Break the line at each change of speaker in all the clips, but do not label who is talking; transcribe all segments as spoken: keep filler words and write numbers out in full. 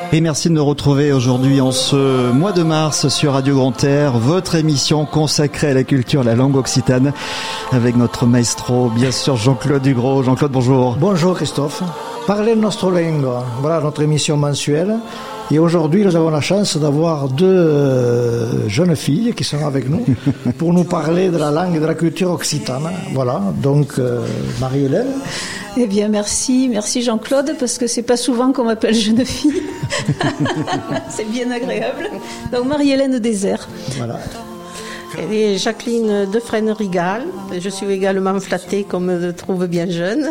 Et merci de nous retrouver aujourd'hui en ce mois de mars sur Radio Grand Air, votre émission consacrée à la culture, la langue occitane, avec notre maestro, bien sûr, Jean-Claude Dugros. Jean-Claude, bonjour.
Bonjour Christophe. Parler nostra lingua, voilà notre émission mensuelle. Et aujourd'hui, nous avons la chance d'avoir deux euh, jeunes filles qui sont avec nous pour nous parler de la langue et de la culture occitane. Voilà, donc euh, Marie-Hélène.
Eh bien, merci, merci Jean-Claude, parce que c'est pas souvent qu'on m'appelle jeune fille. C'est bien agréable. Donc Marie-Hélène Désert.
Voilà.
Et Jacqueline Defresne-Rigal. Je suis également flattée qu'on me trouve bien jeune.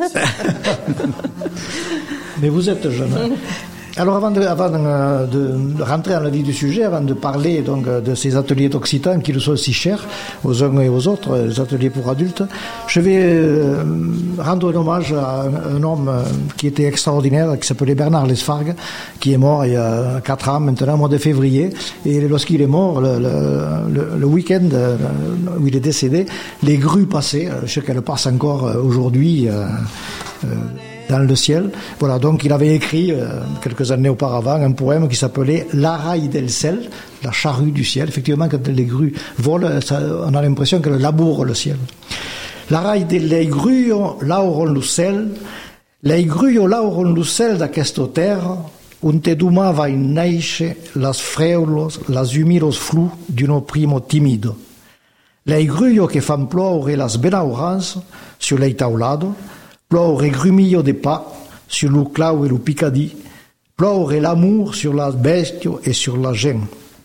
Mais vous êtes jeune. Alors avant, de, avant de, de rentrer dans le vif du sujet, avant de parler donc de ces ateliers d'occitan qui nous sont si chers aux uns et aux autres, les ateliers pour adultes, je vais euh, rendre un hommage à un, un homme qui était extraordinaire, qui s'appelait Bernard Lesfargue, qui est mort il y a quatre ans maintenant, au mois de février. Et lorsqu'il est mort, le, le, le, le week-end où il est décédé, les grues passaient, je sais qu'elles passent encore aujourd'hui, euh, euh, dans le ciel. Voilà, donc il avait écrit euh, quelques années auparavant un poème qui s'appelait L'Araille del Ciel, la charrue du ciel. Effectivement, quand les grues volent, ça, on a l'impression qu'elles labourent le ciel. L'Araille delle gruio lauron l'ucel, le gruio lauron l'ucel da questo terra, un te dumava in neice las freulos, las humilos flu d'uno primo timido. Le gruio che fan ploure las benaurans sur le taulado, ploure grumillo de pas sur le clau et le picadie, ploure l'amour sur la bestio et sur la gent.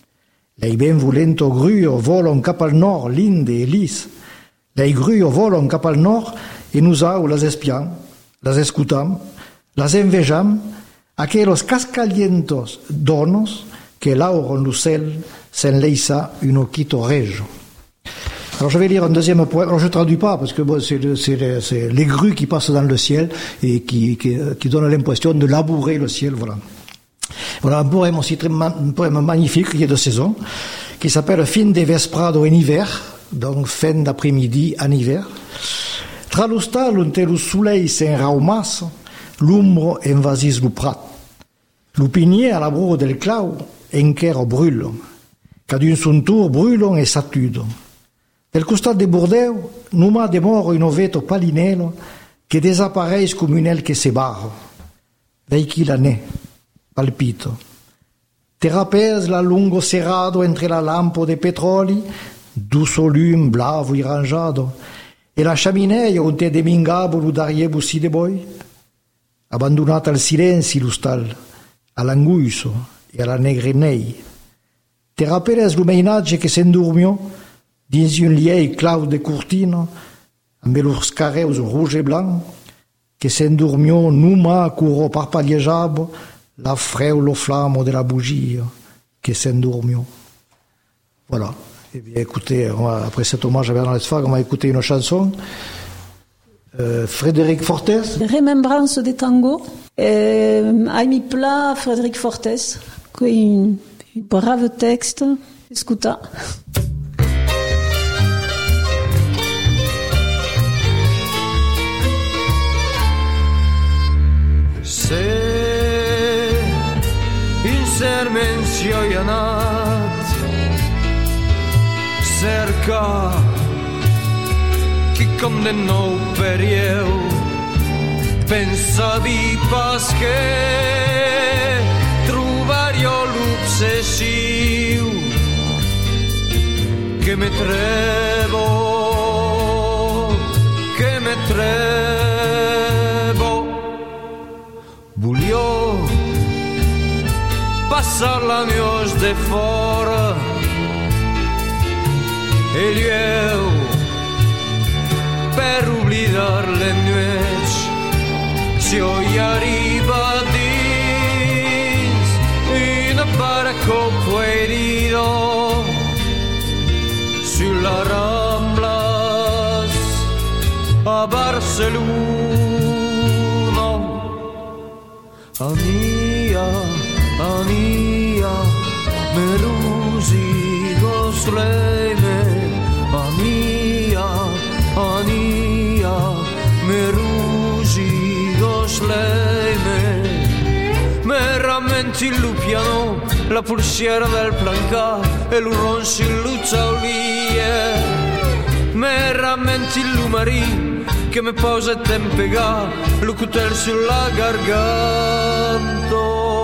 Lei ben volento gruio volon cap al nord, linde e lis. Lei gruio volon cap al nord e nous au las espiam, las escutam, las envejam, aquelos cascalientos donos que lauron l'ucel sen leisa un oquito regio. Alors je vais lire un deuxième poème. Alors je ne traduis pas parce que bon, c'est, le, c'est, le, c'est les grues qui passent dans le ciel et qui, qui, qui donnent l'impression de labourer le ciel. Voilà. Voilà un poème aussi très un poème magnifique qui est de saison, qui s'appelle Fin de vesprado en hiver, donc fin d'après-midi en hiver. Tra lo stallo inte lo soleil s'enraumas, l'umbro invasis lo prat. Lo pigné à la broue del clau enquero brûlon, qu'ad un son tour brûlon et s'atudon. Del costat de Bordeaux, numa de mort un oveto palinelo che desapareix come un el che se barra. Vei chi la ne, palpito. Te rapes la lungo serrado entre la lampo de petroli, duso lume blavo irrangiado, e la chamineia un te demingabo l'udariebo si de boi. Abbandonata al silenzi lo stal, all'anguiso e alla negrenei. Te rapes lo meinagge che s'endurmiò, dins un liei clau de cortino, amb los carreus rouge et blanc, que s'endurmió numa curo parpagliejabo la freulo flammo de la bougie, que s'endurmió. Voilà. Eh bien, écoutez, on va, après cet hommage à Bernard Lesfargue, on va écouter une chanson. Euh, Frédéric Fortes.
Remembrance des tangos. Euh, a mi pla Frédéric Fortes, qui est un brave texte. Escuta.
Se in sermencio i anat cerca chi condennò per eu pensavi pas che trovario l'obsessiu che me trevo che me trevo voglio passar la mioche de fora e lieu per oblidar le nuits si hoy arriba dins una barco herido sulla Ramblas a Barcelona. Ania, Ania, melusi sleme, Ania, Ania, melusi sleme, me ramen rammenti il piano, la pulsiera del planca e l'urron si luccia olie. Me rammenti il lumari che mi posa e tempega, lo cutel sulla garganta.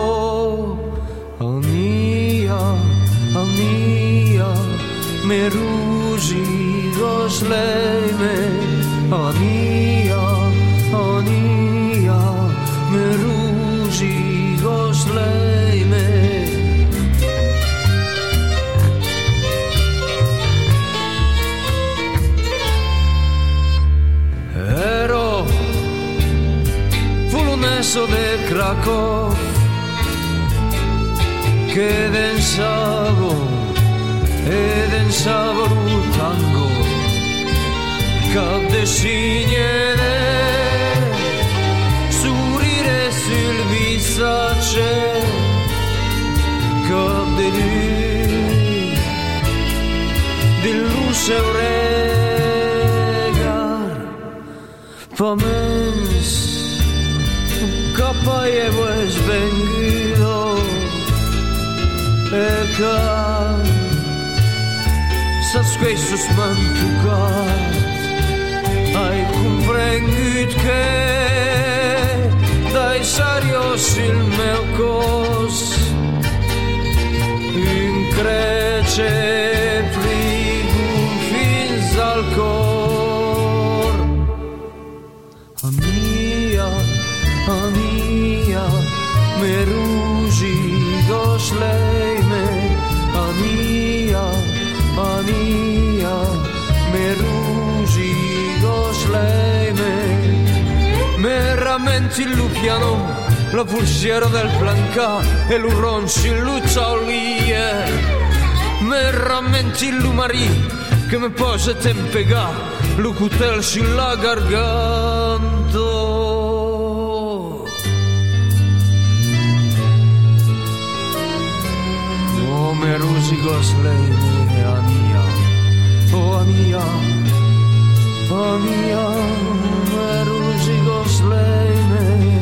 Ania, ania, me rusi gosleme, ania, ania, me rusi gosleme. Ero fuluneso de Krakow che densavo e densavo il tango che de signere surire sul visace che de lui di luce Pomens, capa llevo es vengido, eka, sas quesos mantucat, ai comprengut che dai sarios il meu cos, increce frigum fins al cor. Ania, me ruži goslejme, Ania, Ania, me ruži goslejme. Me rammenti il piano, la pulsiera del planca e l'urron si luccia olie. Me rammenti il lumari che me posa e tempega, lo cutel sulla garganta. Me ruzigo slejme, Ania, oh Ania, Ania, me ruzigo slejme.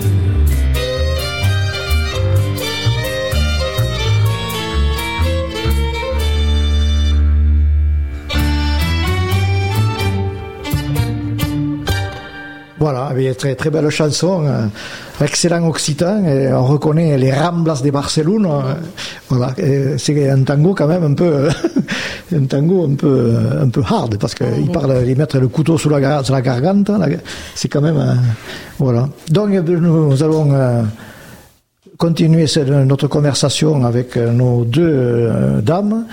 Voilà, très, très belle chanson, euh, excellent occitan, et on reconnaît les Ramblas de Barcelone, euh, voilà, et c'est un tango quand même un peu, un tango un peu, un peu hard, parce qu'il parle de mettre le couteau sous la, sur la gargante, là, c'est quand même, euh, voilà. Donc nous allons euh, continuer cette, notre conversation avec nos deux euh, dames,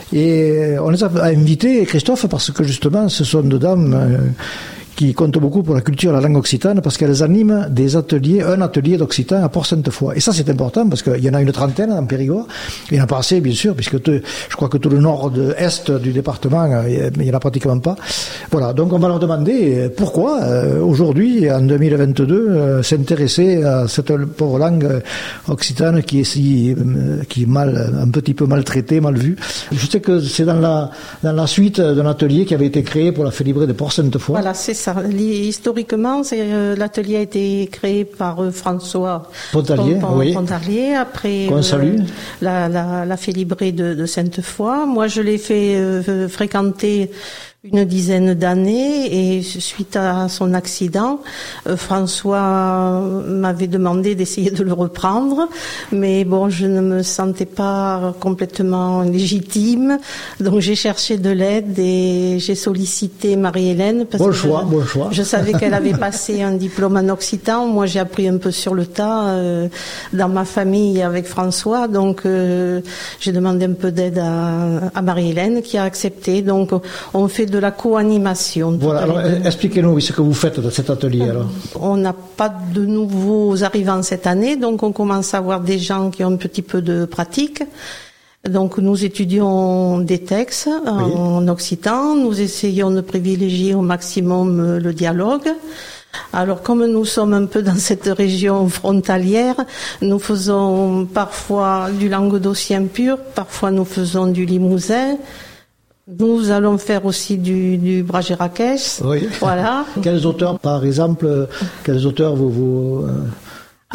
et on les a invitées, Christophe, parce que justement ce sont deux dames euh, qui comptent beaucoup pour la culture et la langue occitane parce qu'elles animent des ateliers, un atelier d'occitan à Port-Sainte-Foy. Et ça, c'est important parce qu'il y en a une trentaine en Périgord. Il y en a pas assez, bien sûr, puisque te, je crois que tout le nord-est du département, il n'y en a pratiquement pas. Voilà. Donc, on va leur demander pourquoi, euh, aujourd'hui, en deux mille vingt-deux, euh, s'intéresser à cette pauvre langue occitane qui est si, euh, qui est mal, un petit peu maltraitée, mal vue. Je sais que c'est dans la, dans la suite d'un atelier qui avait été créé pour la Félibrée de Port-Sainte-Foy.
Voilà, c'est ça. Historiquement, c'est, euh, l'atelier a été créé par euh, François
Pontarlier,
Pont,
oui.
Pontarlier. Après,
qu'on salue.
Euh, la, la, la Félibrée de, de Sainte-Foy. Moi, je l'ai fait euh, fréquenter une dizaine d'années et suite à son accident, euh, François m'avait demandé d'essayer de le reprendre, mais bon, je ne me sentais pas complètement légitime, donc j'ai cherché de l'aide et j'ai sollicité Marie-Hélène parce
bon
que
choix,
je,
bon choix.
je savais qu'elle avait passé un diplôme en occitan. Moi, j'ai appris un peu sur le tas euh, dans ma famille avec François, donc euh, j'ai demandé un peu d'aide à, à Marie-Hélène qui a accepté. Donc, on fait de la co-animation.
Voilà, alors expliquez-nous ce que vous faites dans cet atelier. Alors.
On n'a pas de nouveaux arrivants cette année, donc on commence à avoir des gens qui ont un petit peu de pratique. Donc nous étudions des textes oui. en occitan, nous essayons de privilégier au maximum le dialogue. Alors, comme nous sommes un peu dans cette région frontalière, nous faisons parfois du languedocien pur, parfois nous faisons du limousin. Nous allons faire aussi du, du Brageraquès.
Oui.
Voilà.
Quels auteurs, par exemple, quels auteurs vous... vous euh...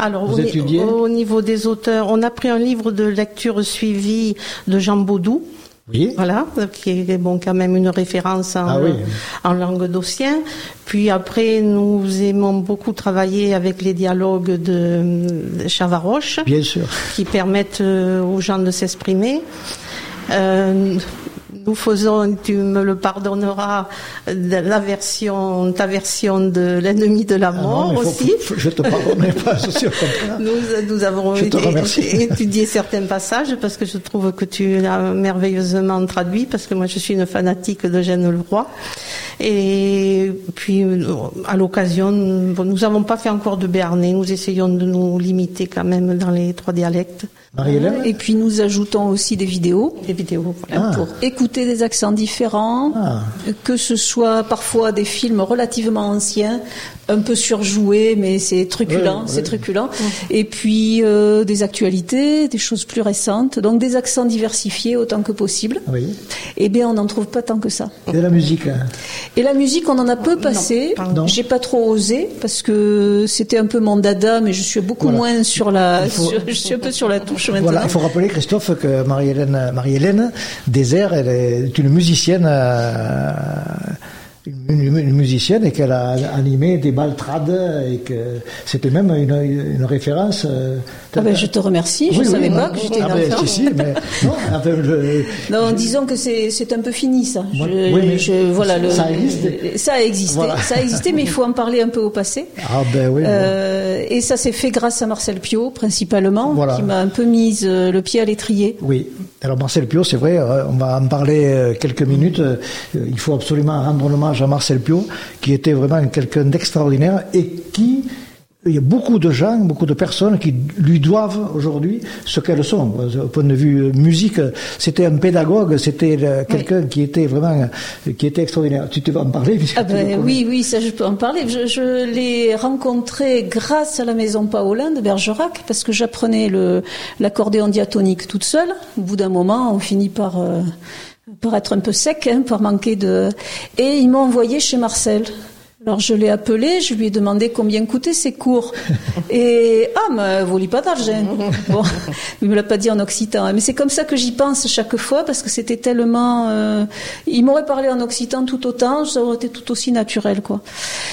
Alors,
Vous
au,
étudiez
au niveau des auteurs, on a pris un livre de lecture suivi de Jean Baudou.
Oui.
Voilà, qui est bon quand même une référence en,
Ah oui.
en langue d'Ossien. Puis après, nous aimons beaucoup travailler avec les dialogues de, de Chavaroche,
Bien sûr.
qui permettent euh, aux gens de s'exprimer. Euh, Nous faisons, tu me le pardonneras, la version, ta version de l'ennemi de la
Ah
mort
non, faut,
aussi.
faut, faut, je te pardonnerai pas, je suis au contraire.
Nous, nous avons
Je te remercie.
étudié certains passages parce que je trouve que tu l'as merveilleusement traduit, parce que moi je suis une fanatique d'Eugène Leroy. Et puis, à l'occasion, bon, nous n'avons pas fait encore de béarnais, nous essayons de nous limiter quand même dans les trois dialectes.
Marie-Hélène ?
Et puis nous ajoutons aussi des vidéos.
Des vidéos, voilà.
Ah.
Pour écouter des accents différents,
Ah.
que ce soit parfois des films relativement anciens, un peu surjoués, mais c'est truculent,
Ouais,
c'est
ouais.
truculent. Et puis euh, des actualités, des choses plus récentes, donc des accents diversifiés autant que possible.
Oui.
Eh bien, on n'en trouve pas tant que ça.
Et de la musique hein.
Et la musique, on en a peu passé.
pardon.
J'ai pas trop osé parce que c'était un peu mon dada, mais je suis beaucoup
Voilà.
moins sur la,
Il faut-
sur- je suis un peu sur la touche maintenant.
Voilà, il faut rappeler, Christophe, que Marie-Hélène, Marie-Hélène Désert, elle est une musicienne, euh, une, une- une musicienne, et qu'elle a animé des baltrades, et que c'était même une, une référence. euh,
Ah ben, je te remercie, je
Oui,
ne
oui,
savais
non,
pas que j'étais
ah
une
ben,
enfant.
si, si, mais non, enfin, je-
Non, disons que c'est c'est un peu fini ça.
Moi-
Je-
oui, mais
je- voilà, le-
ça existe.
le- ça a existé,
Voilà.
ça a existé, mais il faut en parler un peu au passé.
Ah ben oui.
Euh, et ça s'est fait grâce à Marcel Piot principalement,
Voilà.
qui m'a un peu mise euh, le pied à l'étrier.
Oui. Alors Marcel Piot, c'est vrai, euh, on va en parler euh, quelques minutes. Euh, Il faut absolument rendre hommage à Marcel Piot, qui était vraiment quelqu'un d'extraordinaire et qui, il y a beaucoup de gens, beaucoup de personnes qui lui doivent aujourd'hui ce qu'elles sont. Au point de vue musique, c'était un pédagogue, c'était euh, quelqu'un qui était vraiment, qui était extraordinaire. Tu te vas en parler puisque
Ah
tu le
ben
connais.
oui, oui, ça je peux en parler. Je, je l'ai rencontré grâce à la maison Paolin de Bergerac, parce que j'apprenais le l'accordéon diatonique toute seule. Au bout d'un moment, on finit par euh, par être un peu sec, hein, par manquer de. Et ils m'ont envoyé chez Marcel. Alors je l'ai appelé, je lui ai demandé combien coûtaient ses cours. Et ah, mais vous pas d'argent. Bon, il me l'a pas dit en occitan, hein. Mais c'est comme ça que j'y pense chaque fois, parce que c'était tellement. Euh, il m'aurait parlé en occitan tout autant, ça aurait été tout aussi naturel, quoi.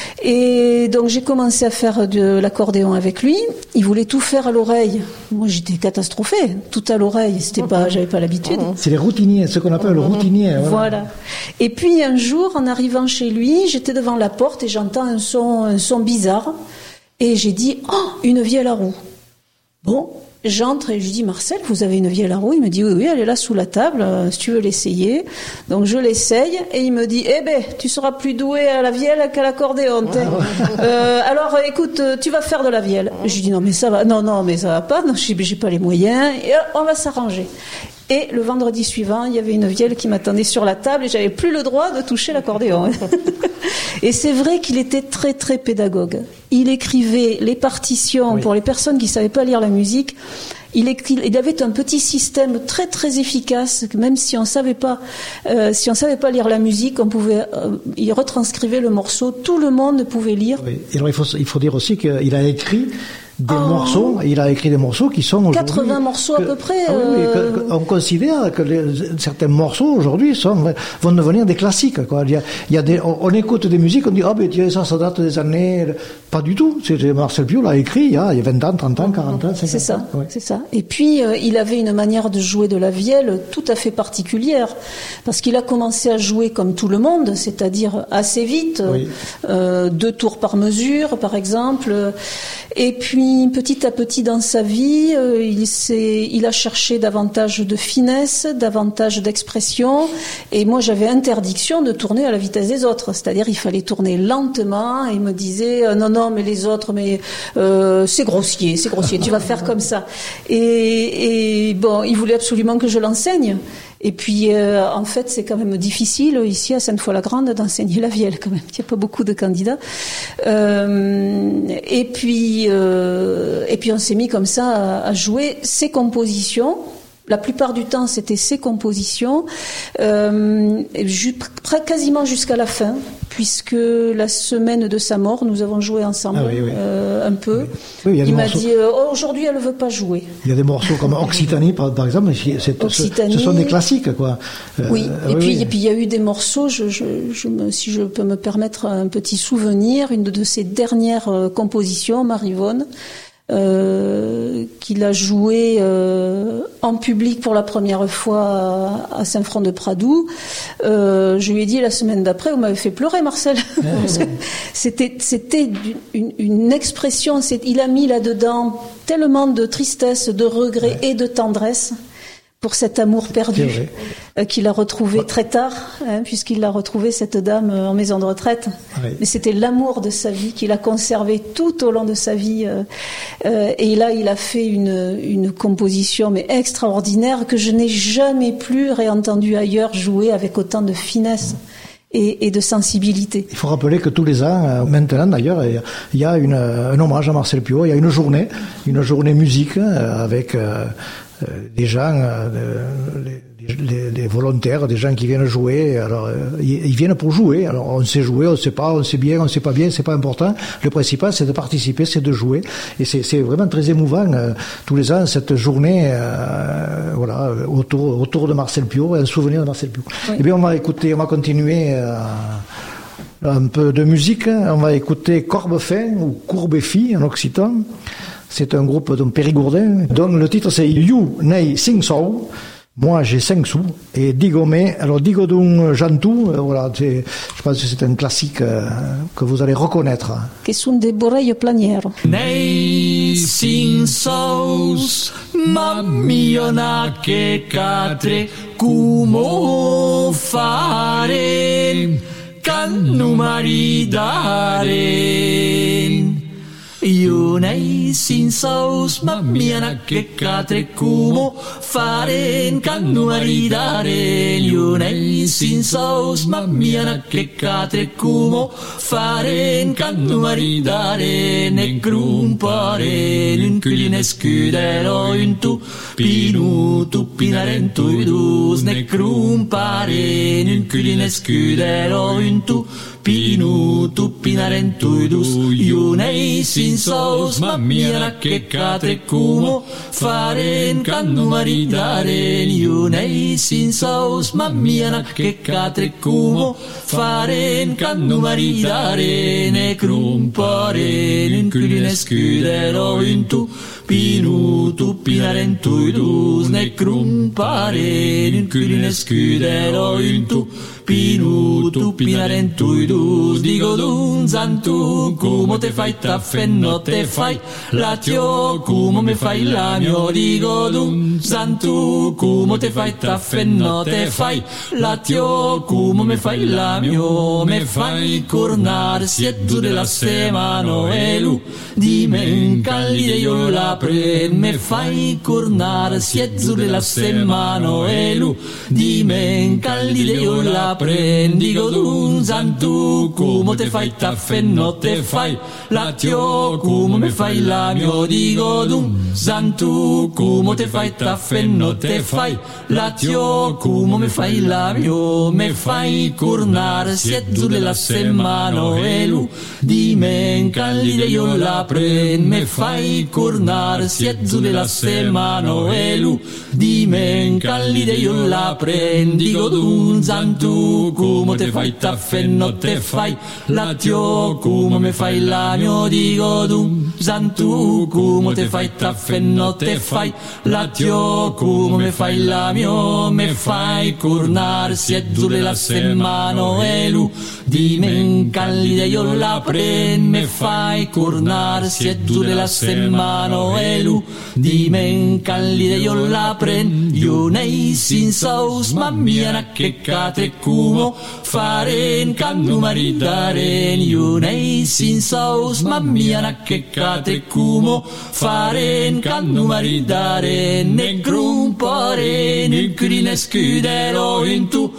Et donc j'ai commencé à faire de l'accordéon avec lui. Il voulait tout faire à l'oreille. Moi j'étais catastrophée, tout à l'oreille. C'était pas, j'avais pas l'habitude.
C'est les routiniers, ce qu'on appelle le routinier. Voilà.
Voilà. Et puis un jour, en arrivant chez lui, j'étais devant la porte et j'entends un son, un son bizarre. Et j'ai dit, oh, une vielle à roue. Bon, j'entre et je dis, Marcel, vous avez une vielle à roue? Il me dit, oui, oui, elle est là sous la table, euh, si tu veux l'essayer. Donc je l'essaye et il me dit, eh ben, tu seras plus doué à la vielle qu'à l'accordéon. t'es. euh, alors, euh, écoute, euh, tu vas faire de la vielle. Je lui dis, non, mais ça va, non, non, mais ça va pas, non, j'ai j'ai pas les moyens, et euh, on va s'arranger. Et le vendredi suivant, il y avait une vielle qui m'attendait sur la table et j'avais plus le droit de toucher l'accordéon. Et c'est vrai qu'il était très très pédagogue. Il écrivait les partitions
Oui.
pour les personnes qui savaient pas lire la musique. Il, écrit, il avait un petit système très très efficace, que même si on savait pas, euh, si on savait pas lire la musique, on pouvait, euh, il retranscrivait le morceau. Tout le monde pouvait lire.
Oui. Et alors il faut, il faut dire aussi qu'il a écrit des
Oh.
morceaux, il a écrit des morceaux qui sont aujourd'hui...
quatre-vingts morceaux à
que-
peu près,
Ah oui, oui,
euh,
que- que- on considère que les- certains morceaux aujourd'hui sont, vont devenir des classiques. Quoi. Il y a, il y a des, on, on écoute des musiques, on dit, ah ben tiens, ça, ça date des années... Pas du tout. C'est, Marcel Piot l'a écrit il y, a, il y a vingt ans, trente ans, quarante ans, cinquante ans.
C'est ça,
Ouais.
c'est ça. Et puis, euh, il avait une manière de jouer de la vielle tout à fait particulière, parce qu'il a commencé à jouer comme tout le monde, c'est-à-dire assez vite,
Oui.
euh, deux tours par mesure, par exemple. Et puis, petit à petit dans sa vie, euh, il s'est, il a cherché davantage de finesse, davantage d'expression. Et moi, j'avais interdiction de tourner à la vitesse des autres, c'est-à-dire il fallait tourner lentement. Et il me disait, euh, non, non, mais les autres, mais euh, c'est grossier, c'est grossier. Tu vas faire comme ça. Et, et bon, il voulait absolument que je l'enseigne. Et puis, euh, en fait, c'est quand même difficile ici à Sainte-Foy-la-Grande d'enseigner la vielle quand même. Il n'y a pas beaucoup de candidats. Euh, et puis, euh, et puis, on s'est mis comme ça à, à jouer ses compositions. La plupart du temps, c'était ses compositions, euh, ju- pr- quasiment jusqu'à la fin. puisque la semaine de sa mort, nous avons joué ensemble ah, oui, oui. Euh, un peu.
Oui, il,
il m'a
morceaux...
dit euh, oh, aujourd'hui elle ne veut pas jouer.
Il y a des morceaux comme Occitanie par, par exemple, c'est, Occitanie, ce sont des classiques quoi.
Euh, oui, et, oui, puis, oui. et puis il y a eu des morceaux, je, je, je me, si je peux me permettre un petit souvenir, une de ses dernières compositions, Marivonne, Euh, qu'il a joué euh, en public pour la première fois à, à Saint-Front-de-Pradoux. Euh, je lui ai dit la semaine d'après, vous m'avez fait pleurer, Marcel. Parce que c'était, c'était une, une expression. C'est, il a mis là-dedans tellement de tristesse, de regret ouais. et de tendresse pour cet amour perdu euh, qu'il a retrouvé très tard, hein, puisqu'il a retrouvé cette dame en maison de retraite. Oui. Mais c'était l'amour de sa vie qu'il a conservé tout au long de sa vie. Euh, euh, et là, il a fait une, une composition mais extraordinaire que je n'ai jamais plus réentendue ailleurs jouer avec autant de finesse. Et, et de sensibilité.
Il faut rappeler que tous les ans, maintenant d'ailleurs, il y a une, un hommage à Marcel Piot, il y a une journée, une journée musique avec euh, des gens, euh, les, les, les volontaires, des gens qui viennent jouer. Alors, ils, ils viennent pour jouer. Alors, on sait jouer, on sait pas, on sait bien, on sait pas bien, c'est pas important. Le principal, c'est de participer, c'est de jouer. Et c'est, c'est vraiment très émouvant euh, tous les ans cette journée, euh, voilà, autour, autour de Marcel Piot, un souvenir de Marcel Piot. Oui. Eh bien, on va écouter, on va continuer. Euh, un peu de musique. On va écouter Corbefin ou Courbefy en occitan. C'est un groupe donc périgourdin. Donc le titre c'est You Nei Sing So. Moi j'ai cinq sous. Et Digome, alors Digodun Jantou, euh, voilà, c'est, je pense que c'est un classique euh, que vous allez reconnaître.
Que sont des boreilles planières.
Nei Sing Sos, mammiona che catre, cumo fare. Cannu maridare io nei sin saus ma mia che catre cumo faren cannu maridare io nei sin saus ma mia che catre cumo faren cannu maridare ne grumpare un culine scudero in tu pinu tu pinarento idus ne grumpare un culine scudero in tu pinu tu pinarento idus io nei sin saus ma mia che catre cumo faren cannu maridare io nei sin saus ma mia che catre cumo faren cannu maridare ne crumpare un culine scudero in tu pinu tu pinarento idus ne crumpare un culine scudero in tu pinu tu pinarento idus digo dun zantu come te fai taffenno te fai latio come me fai la mio digo dun zantu come te fai taffenno te fai latio come me fai la mio me fai cornar sieddu della semano elu di men callide io la pren me fai cornar sieddu della semano elu di men callide io la digo d'un zantu come te fai taffenno te fai latio come me fai la mio digo d'un zantu come te fai taffenno te fai latio come me fai la mio me fai cornar sieddu della semano elu di men callide io la pren me fai cornar sieddu della semano elu di men callide io la pren digo d'un zantu come te fai taffenno te fai latio come me fai la mio digo dun zantu come te fai taffenno te fai latio come me fai la mio me fai cornar sieddu della semano elu di men callide io la pren me fai cornar sieddu della semano elu di men callide io la pren io nei sin saus ma mia che catre cumo faren cannu maridaren io nei sin saus ma mia che catre cumo faren cannu maridaren ne grumparen un crine scudero in tu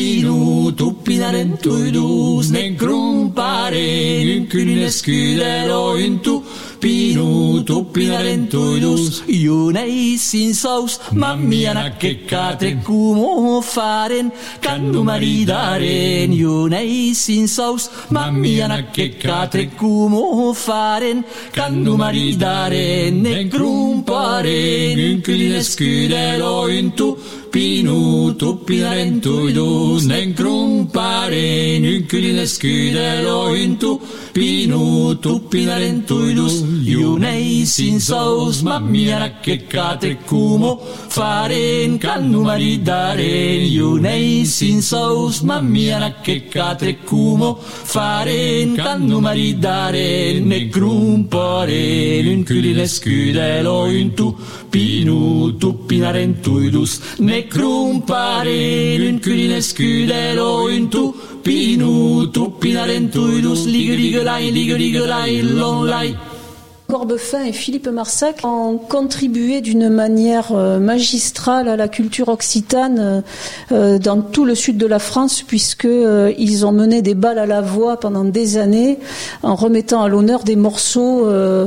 pinu tu pinaren tu idus ne grumparen un crine scudero in tu pinu
tupinarentuidus, iuneis in saus, mammiana che catre cumo faren, candu maridaren, iuneis in saus, mammiana che catre cumo faren, candu maridaren, ne grumparen, unculine scudero in tu, pinu tupinarentuidus, ne grumparen, unculine scudero in tu, pinu tupinarentuidus, iuneis in saus, mammiana che catre cumo faren, candu maridaren, iuneis in saus, mammiana che catre cumo faren, candu maridaren, ne grumparen, unculine scudelo in tu, pinu tupinarentuidus, ne grumparen, unculine scudelo in tu, pinu tupinarentuidus, ligerigelai, ligerigelai, lonlai.
Corbefin et Philippe Marsac ont contribué d'une manière magistrale à la culture occitane dans tout le sud de la France, puisqu'ils ont mené des bals à la voix pendant des années en remettant à l'honneur des morceaux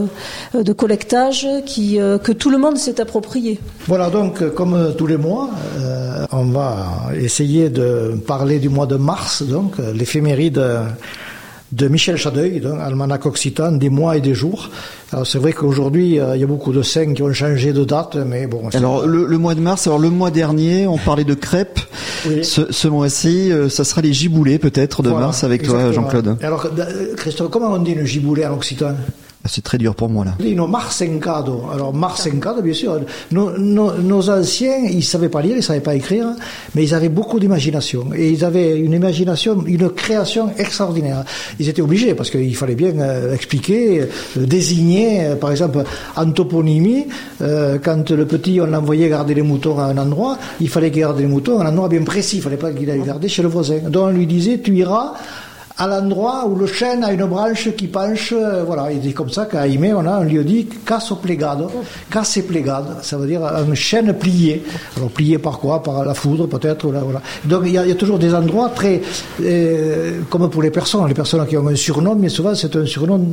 de collectage qui, que tout le monde s'est approprié.
Voilà, donc comme tous les mois, euh, on va essayer de parler du mois de mars, donc l'éphéméride de Michel Chadeuil, donc almanach occitan, des mois et des jours. Alors c'est vrai qu'aujourd'hui euh, il y a beaucoup de saints qui ont changé de date, mais bon.
Alors le, le mois de mars, alors le mois dernier, on parlait de crêpes. Oui. Ce, ce mois-ci, euh, ça sera les giboulées peut-être de voilà, mars avec exactement. Toi, Jean-Claude.
Alors Christophe, comment on dit le giboulé en occitan?
C'est très dur pour moi là.
Dino marsencado. Alors marsencado, bien sûr. Nos, nos, nos anciens, ils savaient pas lire, ils savaient pas écrire, mais ils avaient beaucoup d'imagination et ils avaient une imagination, une création extraordinaire. Ils étaient obligés parce qu'il fallait bien euh, expliquer, euh, désigner, euh, par exemple en toponymie, euh, quand le petit on l'envoyait garder les moutons à un endroit, il fallait qu'il garde les moutons à un endroit bien précis. Il fallait pas qu'il aille garder chez le voisin. Donc on lui disait tu iras à l'endroit où le chêne a une branche qui penche, euh, voilà, il dit comme ça qu'à Aimé, on a un lieu dit casso plegado, casse plegado, ça veut dire un chêne plié. Alors plié par quoi? Par la foudre peut-être, voilà, voilà. Donc il y, a, il y a toujours des endroits très, euh, comme pour les personnes, les personnes qui ont un surnom, mais souvent c'est un surnom.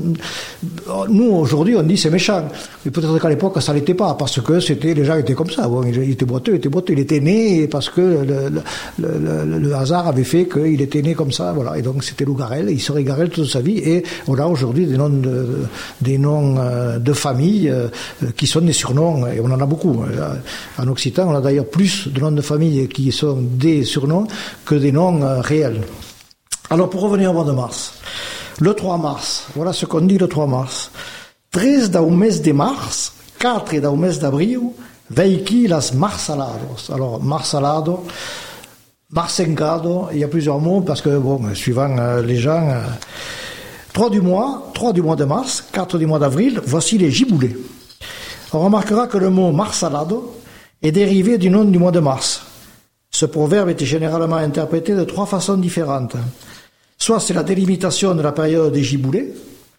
Nous aujourd'hui on dit c'est méchant, mais peut-être qu'à l'époque ça l'était pas, parce que c'était les gens étaient comme ça. Bon, il était boiteux, il était boiteux, il était né parce que le, le, le, le, le hasard avait fait qu'il était né comme ça, voilà, et donc c'était Garel, il serait Garel toute sa vie, et on a aujourd'hui des noms de, des noms de famille qui sont des surnoms, et on en a beaucoup. En Occitan, on a d'ailleurs plus de noms de famille qui sont des surnoms que des noms réels. Alors pour revenir au mois de mars, le trois mars, voilà ce qu'on dit le trois mars. Tres da un mes de mars, quatre da un mes d'abril, veiqui las marsalados. Alors marsalado, marsencado, il y a plusieurs mots parce que bon, suivant euh, les gens, euh, trois du mois, trois du mois de mars, quatre du mois d'avril, voici les giboulées. On remarquera que le mot marsalado est dérivé du nom du mois de mars. Ce proverbe était généralement interprété de trois façons différentes. Soit c'est la délimitation de la période des giboulées,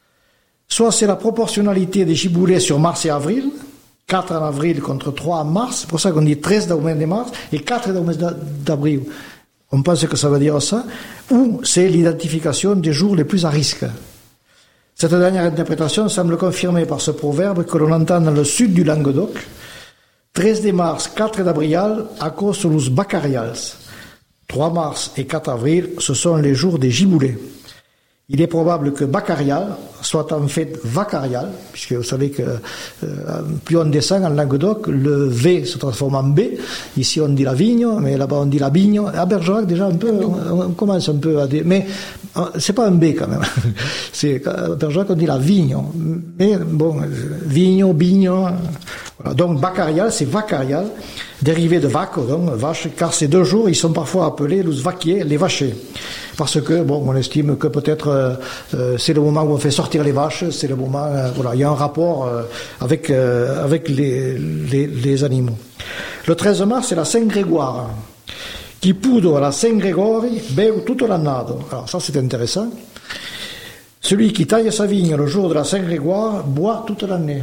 soit c'est la proportionnalité des giboulées sur mars et avril, quatre en avril contre trois en mars, c'est pour ça qu'on dit treize au mois de mars et quatre au mois d'avril. On pense que ça veut dire ça, ou c'est l'identification des jours les plus à risque. Cette dernière interprétation semble confirmée par ce proverbe que l'on entend dans le sud du Languedoc, treize de mars, quatre d'abril, acos los bacarials. trois mars et quatre avril, ce sont les jours des giboulées. Il est probable que bacarial soit en fait vacarial, puisque vous savez que euh, plus on descend en Languedoc, le V se transforme en B. Ici on dit la vigne, mais là-bas on dit la vigne. À Bergerac déjà un peu, on, on commence un peu à dire, mais c'est pas un B quand même. C'est à Bergerac on dit la vigne, mais bon, vigno, bigno. Voilà. Donc bacarial, c'est vacarial, dérivé de vaco, donc vache, car ces deux jours ils sont parfois appelés los vaquiers, les vachers. Parce que, bon, on estime que peut-être euh, euh, c'est le moment où on fait sortir les vaches, c'est le moment, euh, voilà, il y a un rapport euh, avec, euh, avec les, les, les animaux. Le treize mars, c'est la Saint-Grégoire, qui poudre la Saint-Grégoire, beu tutto l'annado. Alors ça, c'est intéressant. Celui qui taille sa vigne le jour de la Saint-Grégoire boit toute l'année.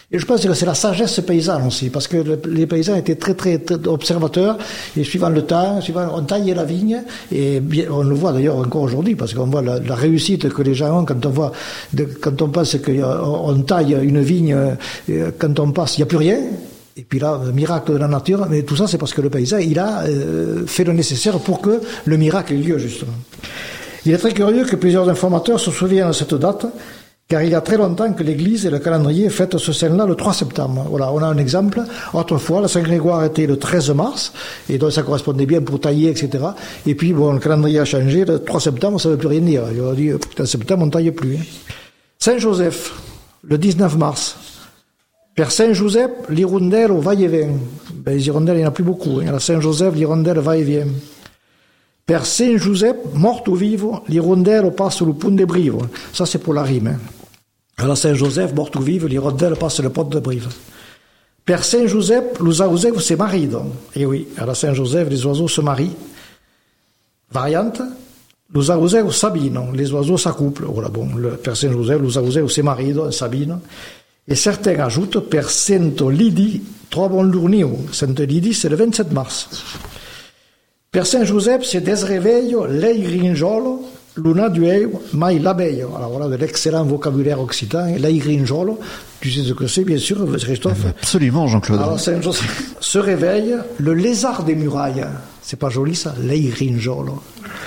Et je pense que c'est la sagesse paysanne aussi, parce que le, les paysans étaient très, très, très observateurs, et suivant le temps, suivant, on taillait la vigne, et bien, on le voit d'ailleurs encore aujourd'hui, parce qu'on voit la, la réussite que les gens ont quand on voit, de, quand on pense qu'on on taille une vigne, quand on passe, il n'y a plus rien. Et puis là, le miracle de la nature, mais tout ça c'est parce que le paysan, il a euh, fait le nécessaire pour que le miracle ait lieu, justement. Il est très curieux que plusieurs informateurs se souviennent de cette date, car il y a très longtemps que l'Église et le calendrier fêtent ce saint-là le trois septembre. Voilà, on a un exemple. Autrefois, le Saint-Grégoire était le treize mars, et donc ça correspondait bien pour tailler, et cetera. Et puis, bon, le calendrier a changé, le trois septembre, ça ne veut plus rien dire. Il a dit, putain, septembre, on ne taille plus. Saint-Joseph, le dix-neuf mars. Père Saint-Joseph, l'hirondelle au va-et-vient. Ben, les hirondelles, il n'y en a plus beaucoup. Il y a Saint-Joseph, l'hirondelle va-et-vient. Père Saint-Joseph, mort ou vivo, l'hirondelle passe le pont de Brive. Ça, c'est pour la rime. Hein. Alors Saint-Joseph, mort ou vive, l'hirondelle passe le pont de Brive. Père Saint-Joseph, les oiseaux se marient donc. Et oui, à la Saint-Joseph, les oiseaux se marient. Variante, les oiseaux s'abinent, les oiseaux s'accouplent. Voilà, bon, le Père Saint-Joseph, les oiseaux se marient, s'abinent. Et certains ajoutent, Père Sainte Lydie, trois bons lournios. Sainte Lydie, c'est le vingt-sept mars. Père Saint-Joseph, c'est des réveils, l'œil grinjolo, l'una duel, mai l'abeille. Alors voilà, de l'excellent vocabulaire occitan, l'œil grinjolo. Tu sais ce que c'est, bien sûr, Christophe?
Absolument, Jean-Claude.
Alors Saint-Joseph se réveille, le lézard des murailles. C'est pas joli, ça, l'œil grinjolo.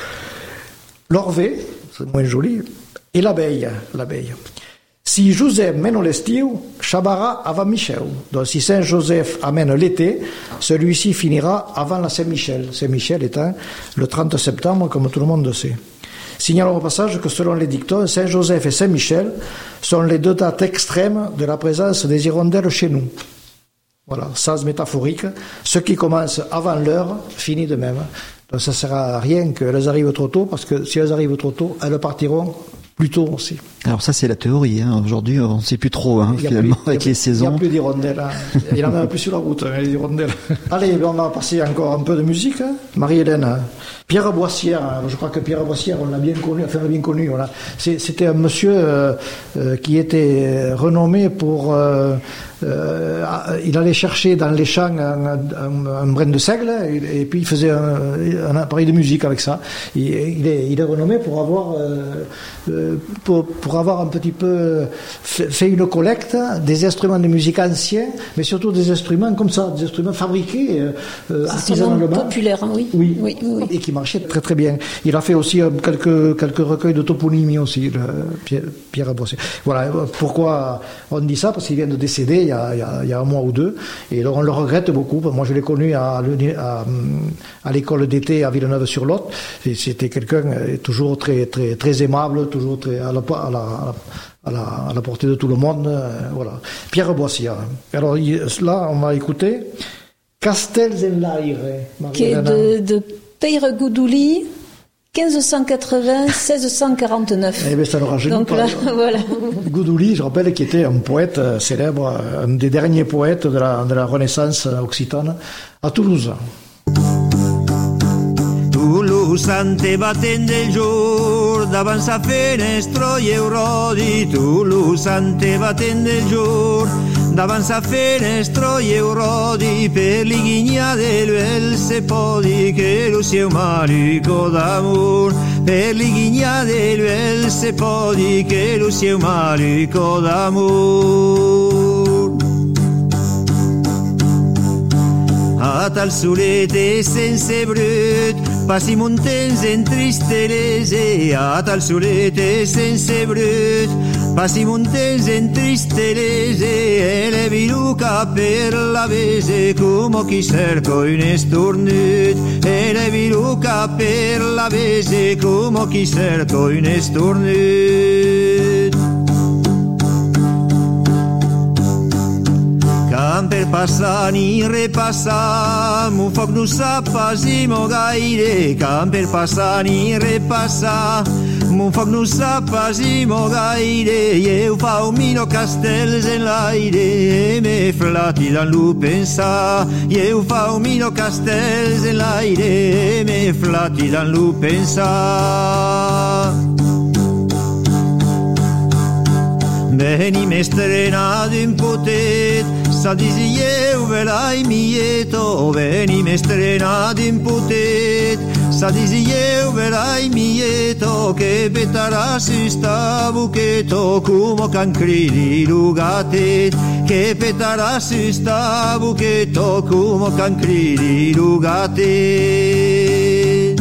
L'orvet, c'est moins joli, et l'abeille, l'abeille. Si Joseph mène l'estiu, Chabara avant Michel. Donc si Saint-Joseph amène l'été, celui-ci finira avant la Saint-Michel. Saint-Michel étant le trente septembre, comme tout le monde le sait. Signalons au passage que selon les dictons, Saint-Joseph et Saint-Michel sont les deux dates extrêmes de la présence des hirondelles chez nous. Voilà, sens métaphorique. Ce qui commence avant l'heure finit de même. Donc ça ne sert à rien qu'elles arrivent trop tôt, parce que si elles arrivent trop tôt, elles partiront plus tôt aussi.
Alors ça c'est la théorie, hein. Aujourd'hui on ne sait plus trop hein, finalement plus, avec les saisons.
Il n'y a plus d'hirondelles, hein. Il n'y en a même plus sur la route, hein, les hirondelles. Allez, on va passer encore un peu de musique. Hein. Marie-Hélène, Pierre Boissière, je crois que Pierre Boissière, on l'a bien connu, enfin on l'a bien connu. Voilà. C'était un monsieur euh, euh, qui était renommé pour... Euh, euh, il allait chercher dans les champs un, un, un brin de seigle et, et puis il faisait un, un appareil de musique avec ça. Il, il, est, il est renommé pour avoir... Euh, euh, pour, pour avoir un petit peu fait une collecte des instruments de musique anciens, mais surtout des instruments comme ça, des instruments fabriqués euh, artisanalement.
Populaire, hein, oui.
Oui.
Oui, oui.
Et qui marchaient très très bien. Il a fait aussi euh, quelques quelques recueils de toponymie aussi, le, Pierre, Pierre Boissière. Voilà. Pourquoi on dit ça? Parce qu'il vient de décéder il y a, il y a, il y a un mois ou deux, et donc on le regrette beaucoup. Moi, je l'ai connu à, à, à l'école d'été à Villeneuve-sur-Lot. Et c'était quelqu'un toujours très très très aimable, toujours très à la, à la, à la, à la portée de tout le monde. Euh, voilà. Pierre Boissière. Alors il, là, on va écouter Castels en l'aire.
Qui est de, de Peyre Goudouli, quinze cent quatre-vingts à seize cent quarante-neuf.
Eh bien, ça n'aura jamais
Donc là, voilà.
Goudouli, je rappelle, qui était un poète célèbre, un des derniers poètes de la, de la Renaissance occitane, à Toulouse.
Toulouse batent del jour davant sa fenestra i eurodi. Toulouse batent del jour davant sa fenestra i eurodi. Per l'igigna de l'uel se podi che lo sia un marico d'amor. Per l'igigna de l'uel se podi che lo sia un marico d'amor. A tal solete sense brut, passi muntants en tristese. A tal solete sense brut, passi muntants en tristese. E le viluca per la vese, come chi cerco un estornut. E le viluca per la vese, come chi cerco un estornut. Per passar ni repassar, mon foc no sap pasimo gaire. Can per passar ni repassar, mon foc no sap pasimo gaire. I eu fa un mino castells en l'aire, e me flati dan lo pensar. I eu fa un mino castells en l'aire, e me flati dan lo pensar.
Venim estrenat un potet, sa disieu velai mieto. Venim estrenat un potet, sa disieu velai mieto, che petarà si sta bucheto, como can cridi lugatet, che petarà si sta bucheto, como can cridi lugatet.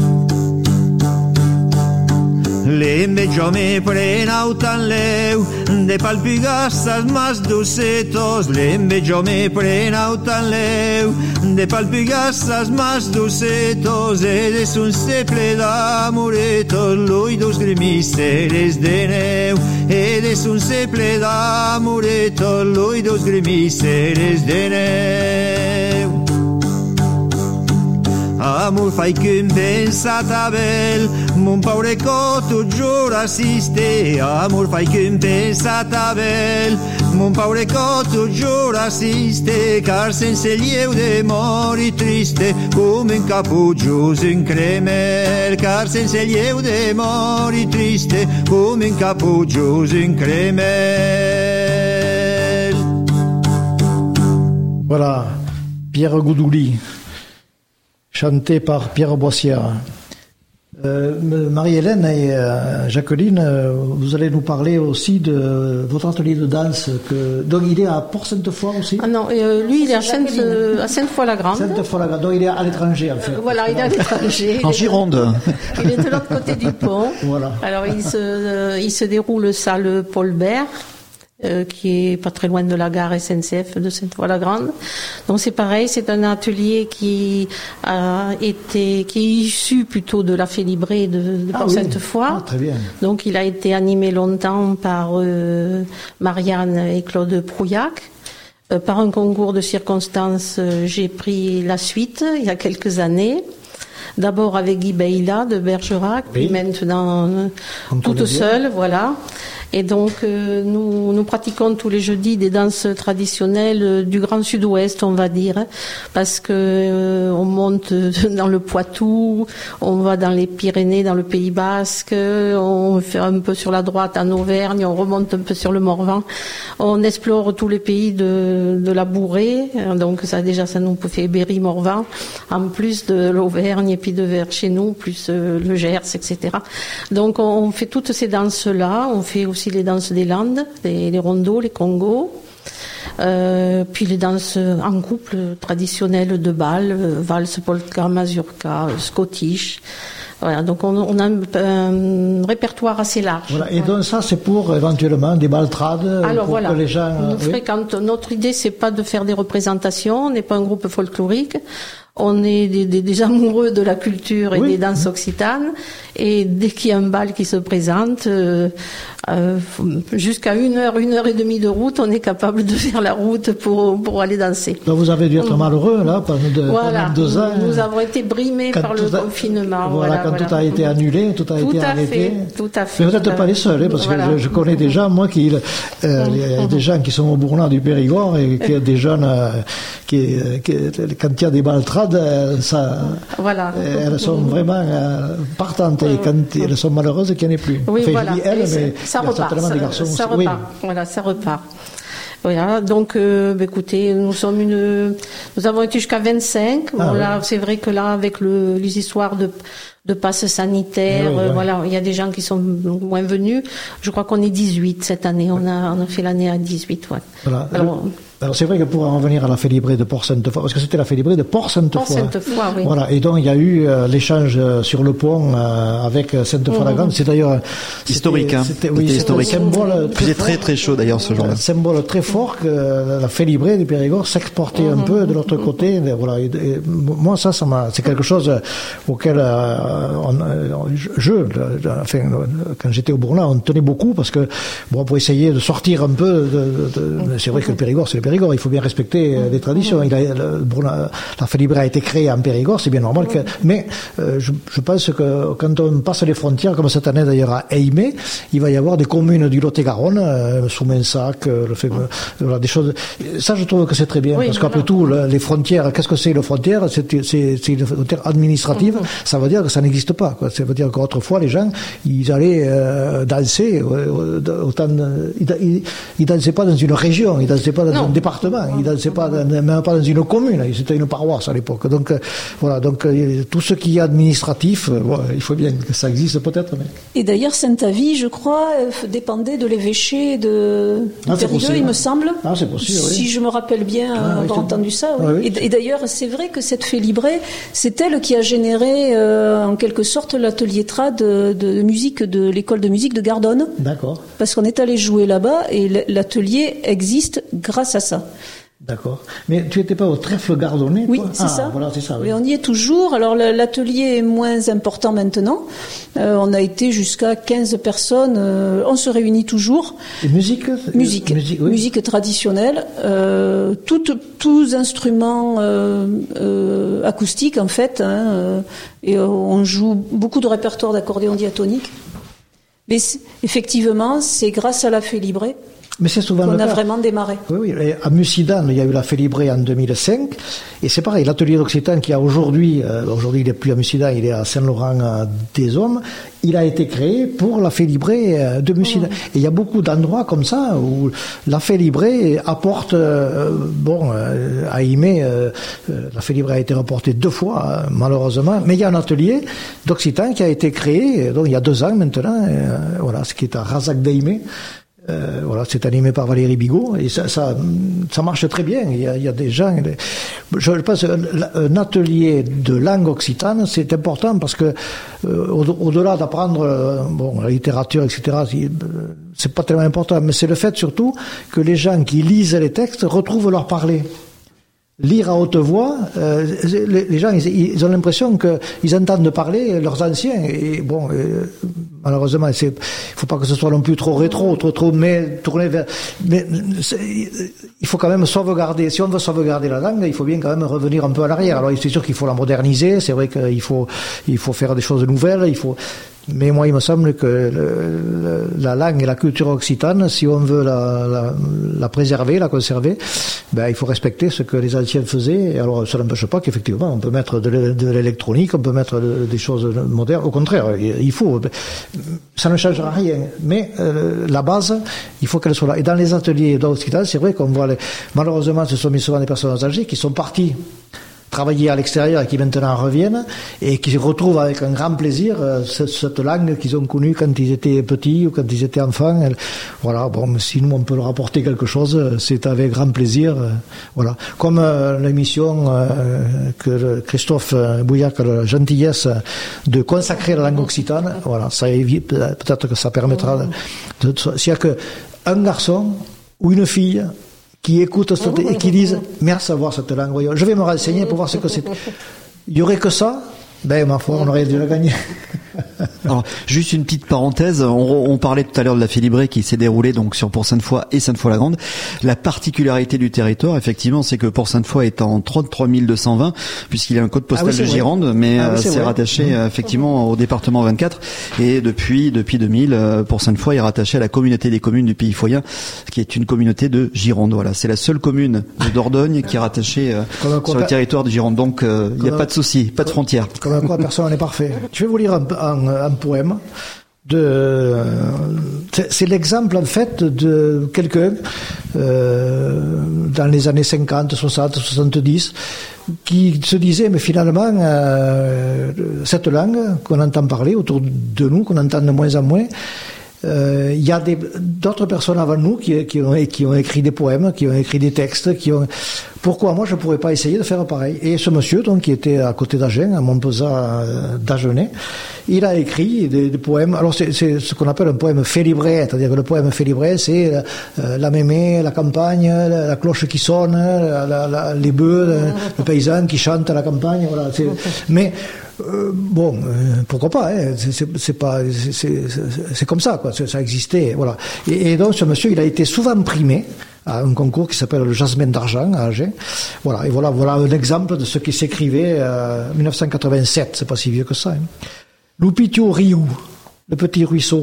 L'envejo me prenau tan leu, de palpigassas mas ducetos. L'envejo me prenau tan leu, de palpigassas mas ducetos. Eres un seple d'amoretos, lui dos grimisseres de neu. Eres un seple d'amoretos, lui dos grimisseres de neu. Amor fai che pensa tabel, mon paure co tu giura assiste. Amor fai che pensa tabel, mon paure co tu giura assiste. Car senza lieu de mori triste, come un capuggius in cremel. Car senza lieu de mori triste, come un capuggius in cremel.
Voilà, Pierre Goudouli, chanté par Pierre Boissière. Euh, Marie-Hélène et euh, Jacqueline, euh, vous allez nous parler aussi de votre atelier de danse. Que, donc il est à Port-Sainte-Foy aussi.
Ah non, euh, lui il est à, Sainte, à Sainte-Foy-la-Grande.
Sainte-Foy-la-Grande, donc il est à l'étranger en fait.
Euh, voilà, il est à l'étranger.
En Gironde.
Il est de l'autre côté du pont.
Voilà.
Alors il se, euh, il se déroule salle Paul Bert. Euh, qui est pas très loin de la gare S N C F de Sainte-Foy-la-Grande. Donc c'est pareil, c'est un atelier qui a été, qui est issu plutôt de la Félibrée de, de
ah,
Port-Sainte-Foy.
Oui. Ah, très bien.
Donc il a été animé longtemps par euh, Marianne et Claude Prouillac. Euh, par un concours de circonstances, euh, j'ai pris la suite il y a quelques années. D'abord avec Guy Beila de Bergerac, oui. Puis maintenant euh, toute seule, voilà. Et donc euh, nous nous pratiquons tous les jeudis des danses traditionnelles euh, du Grand Sud-Ouest, on va dire, parce que euh, on monte dans le Poitou, on va dans les Pyrénées, dans le Pays Basque, on fait un peu sur la droite en Auvergne, on remonte un peu sur le Morvan, on explore tous les pays de de la Bourrée, donc ça déjà ça nous fait Berry-Morvan, en plus de l'Auvergne et puis de vers chez nous, plus euh, le Gers, et cetera. Donc on, on fait toutes ces danses-là, on fait aussi les danses des Landes, les, les rondos, les congos, euh, puis les danses en couple traditionnelles de bal, valse, polka, mazurka, scottish. Voilà, donc on, on a un, un répertoire assez large.
Voilà, et donc ça c'est pour éventuellement des baltrades.
Alors
pour
voilà,
que les gens,
on
oui.
fréquente. Notre idée c'est pas de faire des représentations, on n'est pas un groupe folklorique. On est des, des, des amoureux de la culture et oui. des danses occitanes. Et dès qu'il y a un bal qui se présente, euh, euh, jusqu'à une heure, une heure et demie de route, on est capable de faire la route pour, pour aller danser.
Donc vous avez dû être malheureux, là, pendant, de,
voilà.
pendant deux ans.
Nous avons été brimés par le a, confinement.
Voilà, voilà quand voilà. tout a été annulé, tout a
tout
été
à
arrêté.
Fait, tout à fait.
Mais vous n'êtes pas les seuls, hein, parce voilà. que je, je connais des gens, moi, qui, euh, il y a des gens qui sont au Bourlin du Périgord et qui des jeunes, euh, qui, qui, quand il y a des baltrades, ça,
voilà.
elles sont vraiment euh, partantes et quand elles sont malheureuses, qu'il n'y en ait plus.
Oui,
enfin,
voilà.
Je dis elles, mais
ça
il y a
repart,
certainement
ça,
des garçons
ça
aussi.
repart.
Oui.
Voilà, ça repart. Voilà, donc, euh, bah, écoutez, nous sommes une, nous avons été jusqu'à vingt-cinq.
Ah,
bon, là,
ouais.
c'est vrai que là, avec le, les histoires de, de passe sanitaire,
oui,
euh,
oui.
voilà, il y a des gens qui sont moins venus. Je crois qu'on est dix-huit cette année. On a, on a fait l'année à dix-huit, ouais.
Voilà.
Alors,
Alors c'est vrai que pour en revenir à la Félibrée de Port-Sainte-Foy, parce que c'était la Félibrée de Port-Sainte-Foy.
Port-Sainte-Foy, oui.
Voilà, et donc il y a eu euh, l'échange euh, sur le pont euh, avec Sainte-Foy-la-Grande. Mmh. C'est d'ailleurs
historique, hein.
C'était, oui,
c'était historique.
Un symbole
très, très, très très chaud d'ailleurs ce jour-là.
Un symbole très fort que la Félibrée du Périgord s'exportait mmh. un peu de l'autre côté. Et voilà, et, et, moi ça, ça m'a, c'est quelque chose auquel euh, on, je, enfin, quand j'étais au Bourlin, on tenait beaucoup parce que bon, pour essayer de sortir un peu. De, de, de, c'est vrai que le Périgord, c'est le Périgord. Il faut bien respecter les traditions. Il a, le, la, la Félibrée a été créée en Périgord, c'est bien normal. Que, mais euh, je, je pense que quand on passe les frontières, comme cette année d'ailleurs à Aimé, il va y avoir des communes du Lot-et-Garonne, euh, Soumensac, euh, le fait, euh, voilà, des choses. Ça, je trouve que c'est très bien, oui, parce qu'après tout, le, les frontières, qu'est-ce que c'est les frontières? C'est, c'est, c'est une frontière administrative. Mm-hmm. Ça veut dire que ça ça n'existe pas, quoi. Ça veut dire qu'autrefois, les gens, ils allaient euh, danser, euh, autant, euh, ils, ils dansaient pas dans une région, ils dansaient pas dans non. un département, ils dansaient pas dans, même pas dans une commune, c'était une paroisse à l'époque. Donc, euh, voilà, donc, euh, tout ce qui est administratif, euh, bon, il faut bien que ça existe peut-être. Mais...
Et d'ailleurs, Saint-Avie, je crois, dépendait de l'évêché de ah, Périgueux, il me semble.
Ah, c'est possible,
si
oui.
je me rappelle bien ah, avoir oui, entendu ça. Oui. Ah, oui. Et, et d'ailleurs, c'est vrai que cette fée librée, c'est elle qui a généré, euh, en quelque sorte, l'atelier trad de, de musique de l'école de musique de Gardonne.
D'accord.
Parce qu'on est allé jouer là-bas et l'atelier existe grâce à ça.
D'accord. Mais tu n'étais pas au trèfle gardonnais,
oui,
toi?
c'est
ah,
ça.
Voilà, c'est ça. Oui.
Mais on y est toujours. Alors l'atelier est moins important maintenant. Euh, on a été jusqu'à quinze personnes. Euh, on se réunit toujours.
Et musique
Musique.
Musique, oui.
Musique traditionnelle. Euh, tout, tous instruments euh, euh, acoustiques en fait. Hein, euh, et euh, on joue beaucoup de répertoires d'accordéon diatonique. Mais effectivement, c'est grâce à la fée librée.
Mais c'est souvent
on
le
a
cas.
vraiment démarré.
Oui, oui. Et à Mussidan, il y a eu la fée librée en deux mille cinq. Et c'est pareil, l'atelier d'Occitan qui a aujourd'hui, euh, aujourd'hui il n'est plus à Mussidan, il est à Saint-Laurent-des-Hommes, il a été créé pour la fée librée euh, de Mussidan. Mmh. Et il y a beaucoup d'endroits comme ça où la fée librée apporte, euh, bon, euh, à Aimé, euh, la fée librée a été reportée deux fois, euh, malheureusement. Mais il y a un atelier d'Occitan qui a été créé, donc il y a deux ans maintenant, euh, voilà, ce qui est à Razac d'Aimé. Euh, voilà, c'est animé par Valérie Bigot et ça, ça, ça marche très bien. Il y a, il y a des gens. Je pense un, un atelier de langue occitane, c'est important parce que euh, au, au-delà d'apprendre euh, bon la littérature, et cetera. C'est pas tellement important, mais c'est le fait surtout que les gens qui lisent les textes retrouvent leur parler. Lire à haute voix, euh, les, les gens, ils, ils ont l'impression qu'ils entendent parler leurs anciens. Et bon, euh, malheureusement, il ne faut pas que ce soit non plus trop rétro, trop, trop, mais tourné vers. Mais il faut quand même sauvegarder. Si on veut sauvegarder la langue, il faut bien quand même revenir un peu à l'arrière. Alors, c'est sûr qu'il faut la moderniser. C'est vrai qu'il faut, il faut faire des choses nouvelles. Il faut. Mais moi, il me semble que le, le, la langue et la culture occitane, si on veut la, la, la préserver, la conserver, ben, il faut respecter ce que les anciens faisaient. Et alors, ça n'empêche pas qu'effectivement, on peut mettre de, de l'électronique, on peut mettre de, des choses modernes. Au contraire, il faut. Ça ne changera rien. Mais euh, la base, il faut qu'elle soit là. Et dans les ateliers d'Occitane, c'est vrai qu'on voit, les, malheureusement, ce sont mis souvent des personnes âgées qui sont parties travailler à l'extérieur et qui maintenant reviennent et qui retrouvent avec un grand plaisir euh, cette, cette langue qu'ils ont connue quand ils étaient petits ou quand ils étaient enfants. Elle, voilà, bon, si nous on peut leur apporter quelque chose, c'est avec grand plaisir. Euh, voilà, comme euh, l'émission euh, que Christophe Bouillac a la gentillesse de consacrer la langue occitane. Voilà, ça évite, peut-être que ça permettra. De, de, s'il y a que un garçon ou une fille qui écoutent et qui disent merci savoir cette langue, je vais me renseigner pour voir ce que c'est. Il y aurait que ça, ben ma foi, on aurait déjà gagné.
Alors, juste une petite parenthèse, on, on parlait tout à l'heure de la fée librée qui s'est déroulée donc sur Port-Sainte-Foy et Sainte-Foy-la-Grande. La particularité du territoire, effectivement, c'est que Port-Sainte-Foy est en trente-trois mille deux cent vingt, puisqu'il y a un code postal ah oui, de Gironde, mais ah oui, c'est, c'est rattaché mmh. effectivement au département vingt-quatre. Et depuis depuis deux mille, Port-Sainte-Foy est rattaché à la communauté des communes du Pays Foyen, qui est une communauté de Gironde. Voilà, c'est la seule commune de Dordogne qui est rattachée euh, sur le territoire de Gironde. Donc, il euh, n'y a pas de souci, pas de frontières.
Comme quoi, personne n'est parfait. Je vais vous lire un, un, un poème. De, c'est, c'est l'exemple en fait de quelqu'un euh, dans les années cinquante, soixante, soixante-dix qui se disait mais finalement euh, cette langue qu'on entend parler autour de nous, qu'on entend de moins en moins, il euh, y a des, d'autres personnes avant nous qui, qui, ont, qui ont écrit des poèmes, qui ont écrit des textes, qui ont. Pourquoi moi je pourrais pas essayer de faire pareil? Et ce monsieur donc qui était à côté d'Agen, à Montpezat d'Agenais, il a écrit des, des poèmes. Alors c'est, c'est ce qu'on appelle un poème fait libré, c'est-à-dire que le poème fait libré, c'est euh, la mémé, la campagne, la, la cloche qui sonne, la, la, la, les bœufs, le, le paysan qui chante à la campagne. Voilà. C'est, mais Euh, bon, euh, pourquoi pas, hein, c'est, c'est, c'est pas, c'est, c'est, c'est comme ça, quoi, ça existait, voilà. Et, et donc ce monsieur, il a été souvent primé à un concours qui s'appelle le Jasmin d'argent à Agen. Voilà, et voilà, voilà un exemple de ce qui s'écrivait en dix-neuf cent quatre-vingt-sept, c'est pas si vieux que ça. Hein. Lupitio Riu, le petit ruisseau.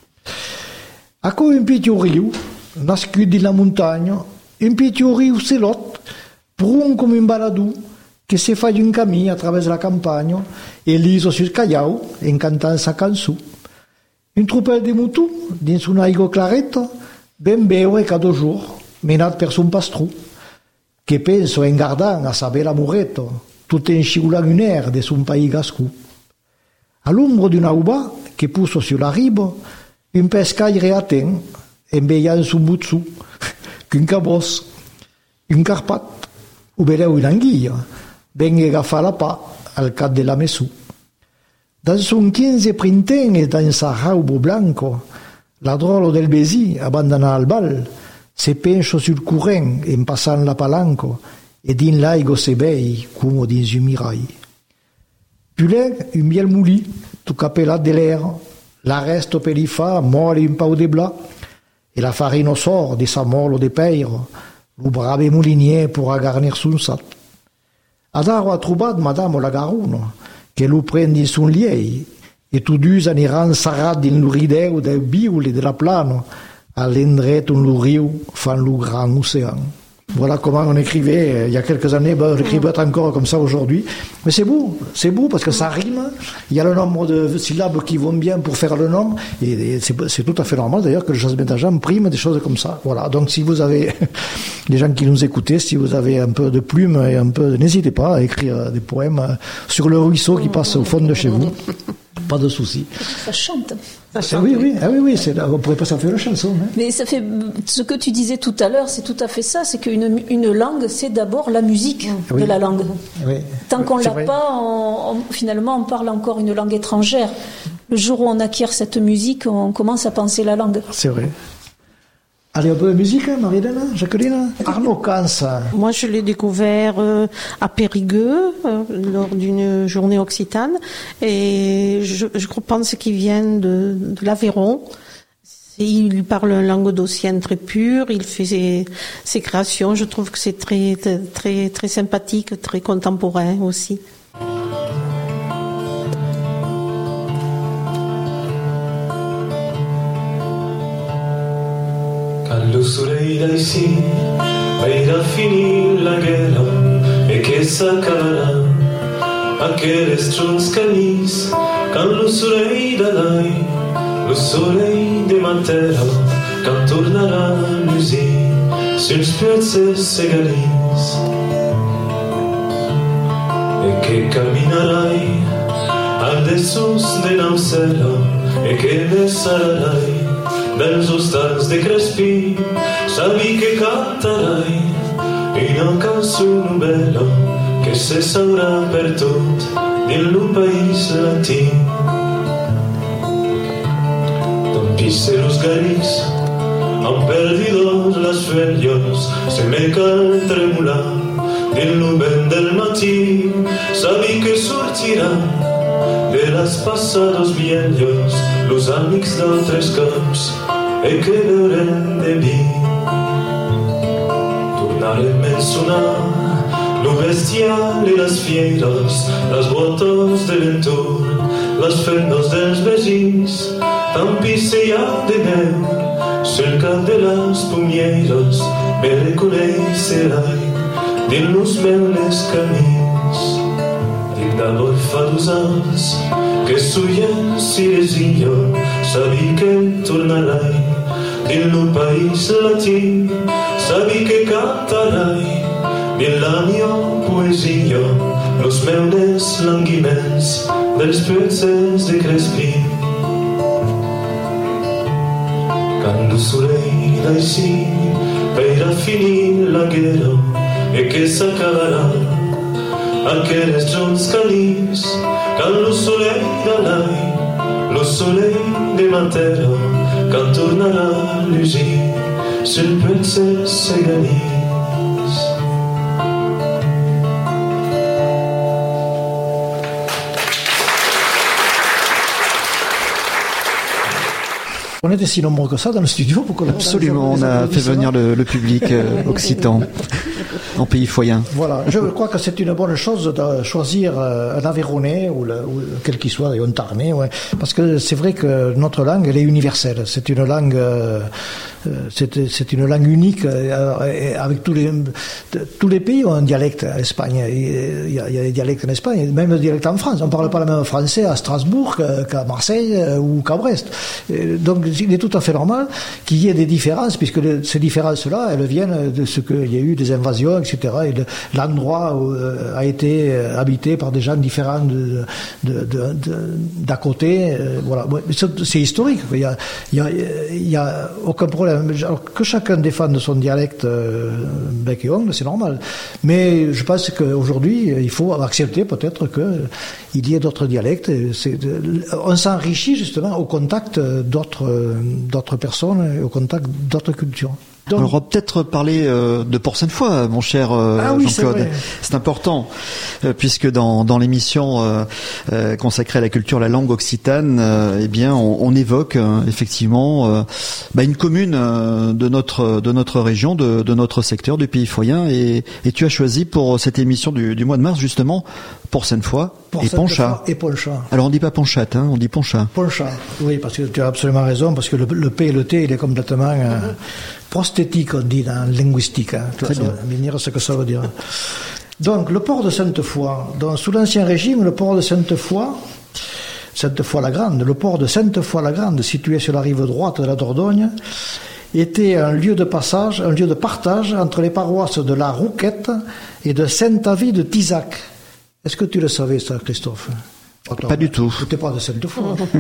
Acco un pitio riu, nascut di la montagna, un pitio riu selot, brun come un baladou, che se fa un cammino attraverso la campagna e l'iso sul cagliao in cantando sa canzone. Un troupel de moutou, dins un aigo claretto, ben beure cada jour, menat per son pastrou, che penso en gardant a sa bella muretto, tout en sciulant un air de son pays gascou. A l'ombra d'una uba che puso sur la ribo, un pescaire aten, en veillant son moutsou, qu'un cabros, un carpat, ou beleu une anguilla, ben agafa la pa al cap de la messou. Dans son quinze printemps et dans sa raubo blanco, la drôle del Bézi, abandonna al bal, se pencho sul courant en passant la palanco, et din l'aigo se veille come dins un mirail. Puleg, un miel mouli, tout capelat de l'air, la reste pelifa, mort un pau de blas, et la farine sort de sa molo de peire, lo brave moulinier pour agarnir son sat. Adaro a trobat madame la garuno, que lo pren dins son liei, e tu dus aniran sarat din lo rideu del biule de la plano, à l'endret on lo riu fan lo grand océan. Voilà comment on écrivait il y a quelques années, ben, on écrit peut-être encore comme ça aujourd'hui. Mais c'est beau, c'est beau parce que ça rime, il y a le nombre de syllabes qui vont bien pour faire le nom, et, et c'est, c'est tout à fait normal d'ailleurs que le jasmin d'Agen prime des choses comme ça. Voilà, donc si vous avez, les gens qui nous écoutaient, si vous avez un peu de plume et un peu, n'hésitez pas à écrire des poèmes sur le ruisseau qui passe au fond de chez vous. Pas de souci.
Ça chante.
Ça chante. Ah oui, oui, ah oui, oui, c'est, on pourrait pas s'en faire une chanson. Hein.
Mais ça fait, ce que tu disais tout à l'heure, c'est tout à fait ça, c'est qu'une une langue, c'est d'abord la musique oui. de la langue.
Oui.
Tant qu'on
c'est
l'a
vrai.
pas, on, on, finalement, on parle encore une langue étrangère. Le jour où on acquiert cette musique, on commence à penser la langue.
C'est vrai. Allez, un peu de musique, Marie-Hélène, Jacqueline. Arnaud Cansa.
Moi, je l'ai découvert euh, à Périgueux, euh, lors d'une journée occitane, et je, je pense qu'il vient de, de l'Aveyron. Il parle une langue languedocienne très pure, il fait ses, ses créations, je trouve que c'est très, très, très sympathique, très contemporain aussi.
Lo soleil d'ici va ir a finir la guerra e che s'acabarà aquelles trons canis quand lo soleil d'Alai lo soleil de ma terra quand tornarà l'usir suls piazzers segalis e che camminerai al dessus de Nausera e che ne sararai dels hostals de Crespí, sabi que cantarai una cançó bella que se sabrà per tot dins lo país latí. Don pisse los garis han perdido las ferias, se me cal tremolar dins lo vent del matí, sabi que sortirà de las passados viejos los amics d'altres camps e que veurem de vi. Tornarem a sonar lo bestial i les fieres, les botes de l'entorn, les fendes dels vecins, tant pisse hi ha de neu, sul cap de les pomieres me reconeixerai dins los meus camins. Dins d'alor fa dos anys que suyen silesia, sabi que tornarai dins lo país latí, sabi que cantarai dins la mia poesia los meus languiments dels piazzers de Crespí. Quand lo soleil d'així va ir a finir la guerra e que s'acabarà aquelles trons canis quand lo soleil d'Alai lo soleil de ma terra quand tornarà l'usir sul piazzers segalis.
On était si nombreux que ça dans le studio pour qu'on
Absolument, on a fait venir le, le public euh, occitan en pays foyen.
Voilà, je crois que c'est une bonne chose de choisir un Aveyronais ou, le, ou quel qu'il soit, un Tarnais, ouais, parce que c'est vrai que notre langue, elle est universelle. C'est une langue, euh, c'est, c'est une langue unique euh, avec tous les tous les pays ont un dialecte. En Espagne, il y a, il y a des dialectes en Espagne, même des dialectes en France. On parle pas le même français à Strasbourg qu'à Marseille ou qu'à Brest. Et donc il est tout à fait normal qu'il y ait des différences, puisque les, ces différences-là, elles viennent de ce qu'il y a eu des invasions, et cetera. Et le, l'endroit euh, a été habité par des gens différents de, de, de, de, d'à côté. Euh, voilà, c'est, c'est historique. Il y a, il y a, il y a aucun problème. Alors, que chacun défende son dialecte euh, bec et ongle, c'est normal. Mais je pense qu'aujourd'hui, il faut accepter peut-être qu'il y ait d'autres dialectes. C'est, on s'enrichit justement au contact d'autres d'autres personnes et au contact d'autres cultures.
Donc, alors, on va peut-être parler euh, de Port-Sainte-Foy, mon cher euh,
ah oui,
Jean-Claude.
C'est,
c'est important, euh, puisque dans, dans l'émission euh, euh, consacrée à la culture, la langue occitane, euh, eh bien, on, on évoque euh, effectivement euh, bah, une commune euh, de notre de notre région, de, de notre secteur, du pays foyen, et, et tu as choisi pour cette émission du, du mois de mars justement Port-Sainte-Foy et Ponchat.
Et Ponchat.
Alors on dit pas Ponchat, hein, on dit Ponchat.
Ponchat, oui, parce que tu as absolument raison, parce que le, le P et le T, il est complètement euh, prosthétique, on dit dans linguistique. Hein, tu vas venir ce que ça veut dire. Donc le port de Sainte-Foy, donc, sous l'Ancien Régime, le port de Sainte-Foy, Sainte-Foy-la-Grande, le port de Sainte-Foy-la-Grande, situé sur la rive droite de la Dordogne, était un lieu de passage, un lieu de partage entre les paroisses de la Rouquette et de Saint-Avis de Tisac. Est-ce que tu le savais, ça, Christophe?
Attends, pas du tout.
Tu n'étais pas de Sainte-Foy.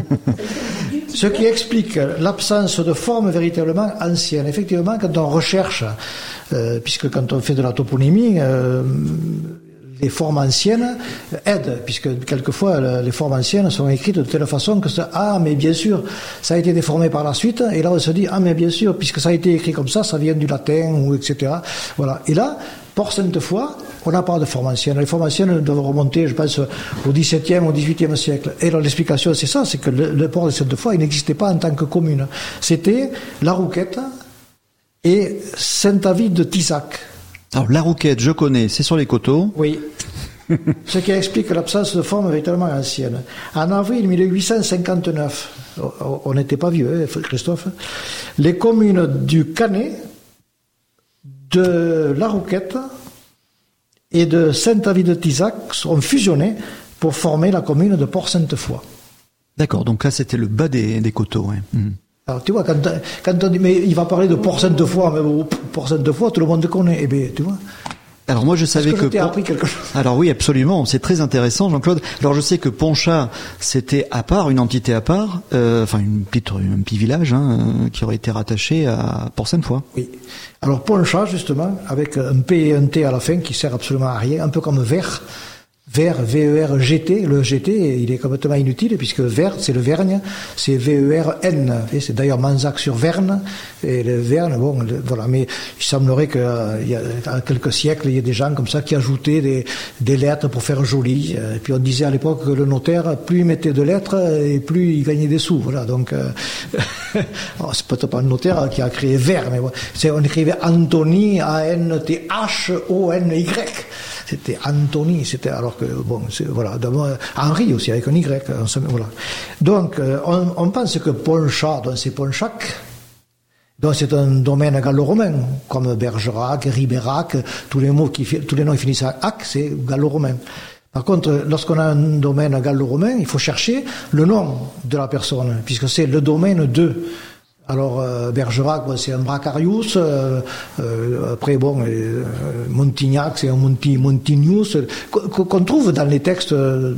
Ce qui explique l'absence de forme véritablement ancienne. Effectivement, quand on recherche, euh, puisque quand on fait de la toponymie, euh, les formes anciennes aident, puisque quelquefois les formes anciennes sont écrites de telle façon que ça, ah, mais bien sûr, ça a été déformé par la suite, et là on se dit, ah, mais bien sûr, puisque ça a été écrit comme ça, ça vient du latin, ou et cetera. Voilà. Et là, Port-Sainte-Foy, on n'a pas de forme ancienne. Les formes anciennes doivent remonter, je pense, au dix-septième, au dix-huitième siècle. Et alors, l'explication, c'est ça, c'est que le, le port de Sainte-Foy, il n'existait pas en tant que commune. C'était la Rouquette et Saint-Avis de Tisac.
Alors, la Rouquette, je connais, c'est sur les coteaux.
Oui. Ce qui explique l'absence de forme véritablement ancienne. En avril mille huit cent cinquante-neuf, on n'était pas vieux, hein, Christophe, les communes du Canet, de la Rouquette et de Saint-Avis de Tisac sont fusionnés pour former la commune de Port-Sainte-Foy.
D'accord, donc là c'était le bas des, des coteaux. Ouais. Mmh.
Alors tu vois, quand, quand on dit, mais il va parler de Port-Sainte-Foy, mais Port-Sainte-Foy, tout le monde connaît, eh bien, tu vois.
Alors moi je savais
Est-ce que,
que
je t'ai
Pon...
appris quelque chose.
Alors oui, absolument, c'est très intéressant, Jean-Claude. Alors je sais que Ponchat c'était à part, une entité à part, euh, enfin une petite, un petit village hein, qui aurait été rattaché à Port-Sainte-Foy.
Oui. Alors Ponchat justement avec un P et un T à la fin qui sert absolument à rien, un peu comme Vert. Vert, V E R G T, le G T, il est complètement inutile puisque Vert, c'est le Vergne, c'est V E R N, et c'est d'ailleurs Manzac sur Verne, et le Verne, bon, le, voilà, mais il semblerait qu'il euh, y a quelques siècles, il y a des gens comme ça qui ajoutaient des, des lettres pour faire joli, et puis on disait à l'époque que le notaire, plus il mettait de lettres, et plus il gagnait des sous, voilà, donc, euh, alors, c'est peut-être pas le notaire qui a créé Vert, mais c'est, on écrivait Anthony, A N T H O N Y. C'était Anthony, c'était alors que bon, c'est, voilà, d'abord Henri aussi avec un Y, voilà. Donc on, on pense que Ponchat, donc c'est Ponchac, donc c'est un domaine gallo-romain, comme Bergerac, Ribérac, tous les mots qui, tous les noms qui finissent à ac, c'est gallo-romain. Par contre, lorsqu'on a un domaine gallo-romain, il faut chercher le nom de la personne, puisque c'est le domaine de. Alors euh, Bergerac, bon, c'est un Bracarius, euh, euh, après bon, euh, Montignac, c'est un Monti, Montignius, qu'on trouve dans les textes euh,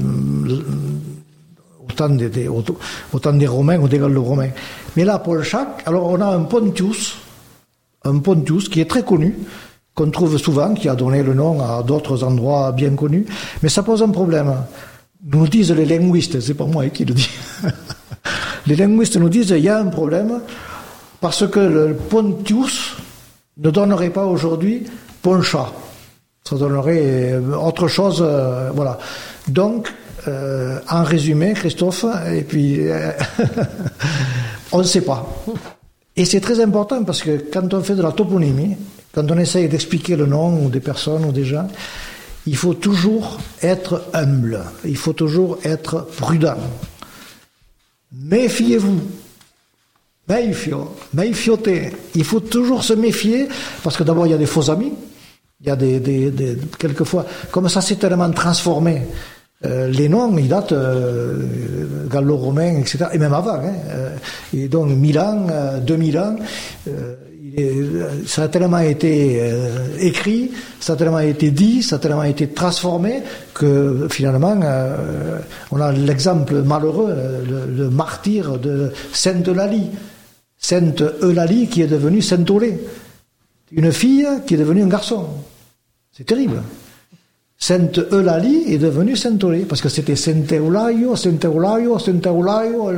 autant, des, des, autant des Romains ou des Gallo-Romains. Mais là, Ponchat, alors on a un Pontius, un Pontius qui est très connu, qu'on trouve souvent, qui a donné le nom à d'autres endroits bien connus, mais ça pose un problème. Nous disent les linguistes, c'est pas moi qui le dis. Les linguistes nous disent qu'il y a un problème parce que le Pontius ne donnerait pas aujourd'hui Ponchat. Ça donnerait autre chose, euh, voilà. Donc, euh, en résumé, Christophe, et puis euh, on ne sait pas. Et c'est très important parce que quand on fait de la toponymie, quand on essaye d'expliquer le nom ou des personnes ou des gens, il faut toujours être humble, il faut toujours être prudent. Méfiez-vous. Méfio, méfioté. Il faut toujours se méfier parce que d'abord il y a des faux amis, il y a des, des, des quelquefois, comme ça s'est tellement transformé. Euh, les noms, ils datent euh, gallo-romains, et cetera, et même avant. Hein, euh, et donc, mille ans, euh, deux mille ans, euh, il est, ça a tellement été euh, écrit, ça a tellement été dit, ça a tellement été transformé que finalement, euh, on a l'exemple malheureux, le, le martyr de Sainte Eulalie, Sainte Eulalie qui est devenue Sainte Olée, une fille qui est devenue un garçon. C'est terrible. Sainte Eulalie est devenue Sainte Olée, parce que c'était Sainte Eulaio, Sainte Eulaio, Sainte Eulaio.